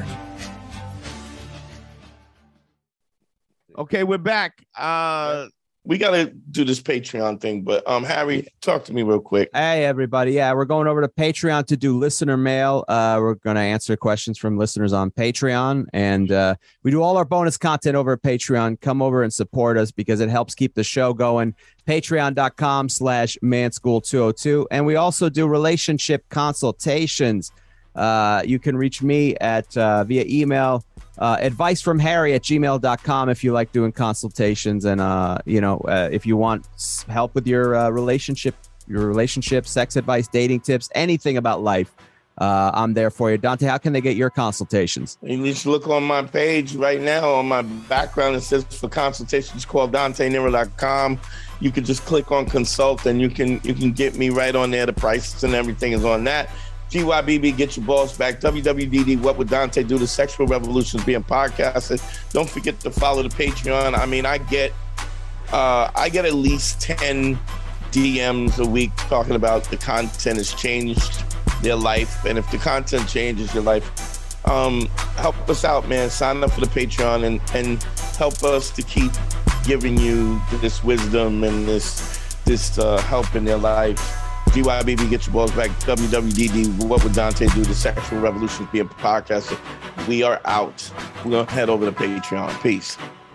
Okay, we're back. We got to do this Patreon thing, but Harry, talk to me real quick. Hey, everybody. Yeah, we're going over to Patreon to do listener mail. We're going to answer questions from listeners on Patreon, and we do all our bonus content over at Patreon. Come over and support us because it helps keep the show going. Patreon.com/manschool202. And we also do relationship consultations. You can reach me at via email. advicefromharry@gmail.com if you like doing consultations and if you want help with your relationship, sex advice, dating tips, anything about life, I'm there for you. Dante, how can they get your consultations? You need to look on my page right now. On my background, it says for consultations, call DanteNero.com. You can just click on consult and you can get me right on there. The prices and everything is on that. GYBB, get your balls back. WWDD, What Would Dante Do? The Sexual Revolution is being podcasted. Don't forget to follow the Patreon. I mean, I get at least 10 DMs a week talking about the content has changed their life. And if the content changes your life, help us out, man. Sign up for the Patreon and help us to keep giving you this wisdom and this help in their life. GYBB, get your balls back. WWDD, What Would Dante Do? The Sexual Revolution being podcasted. We are out. We're going to head over to Patreon. Peace.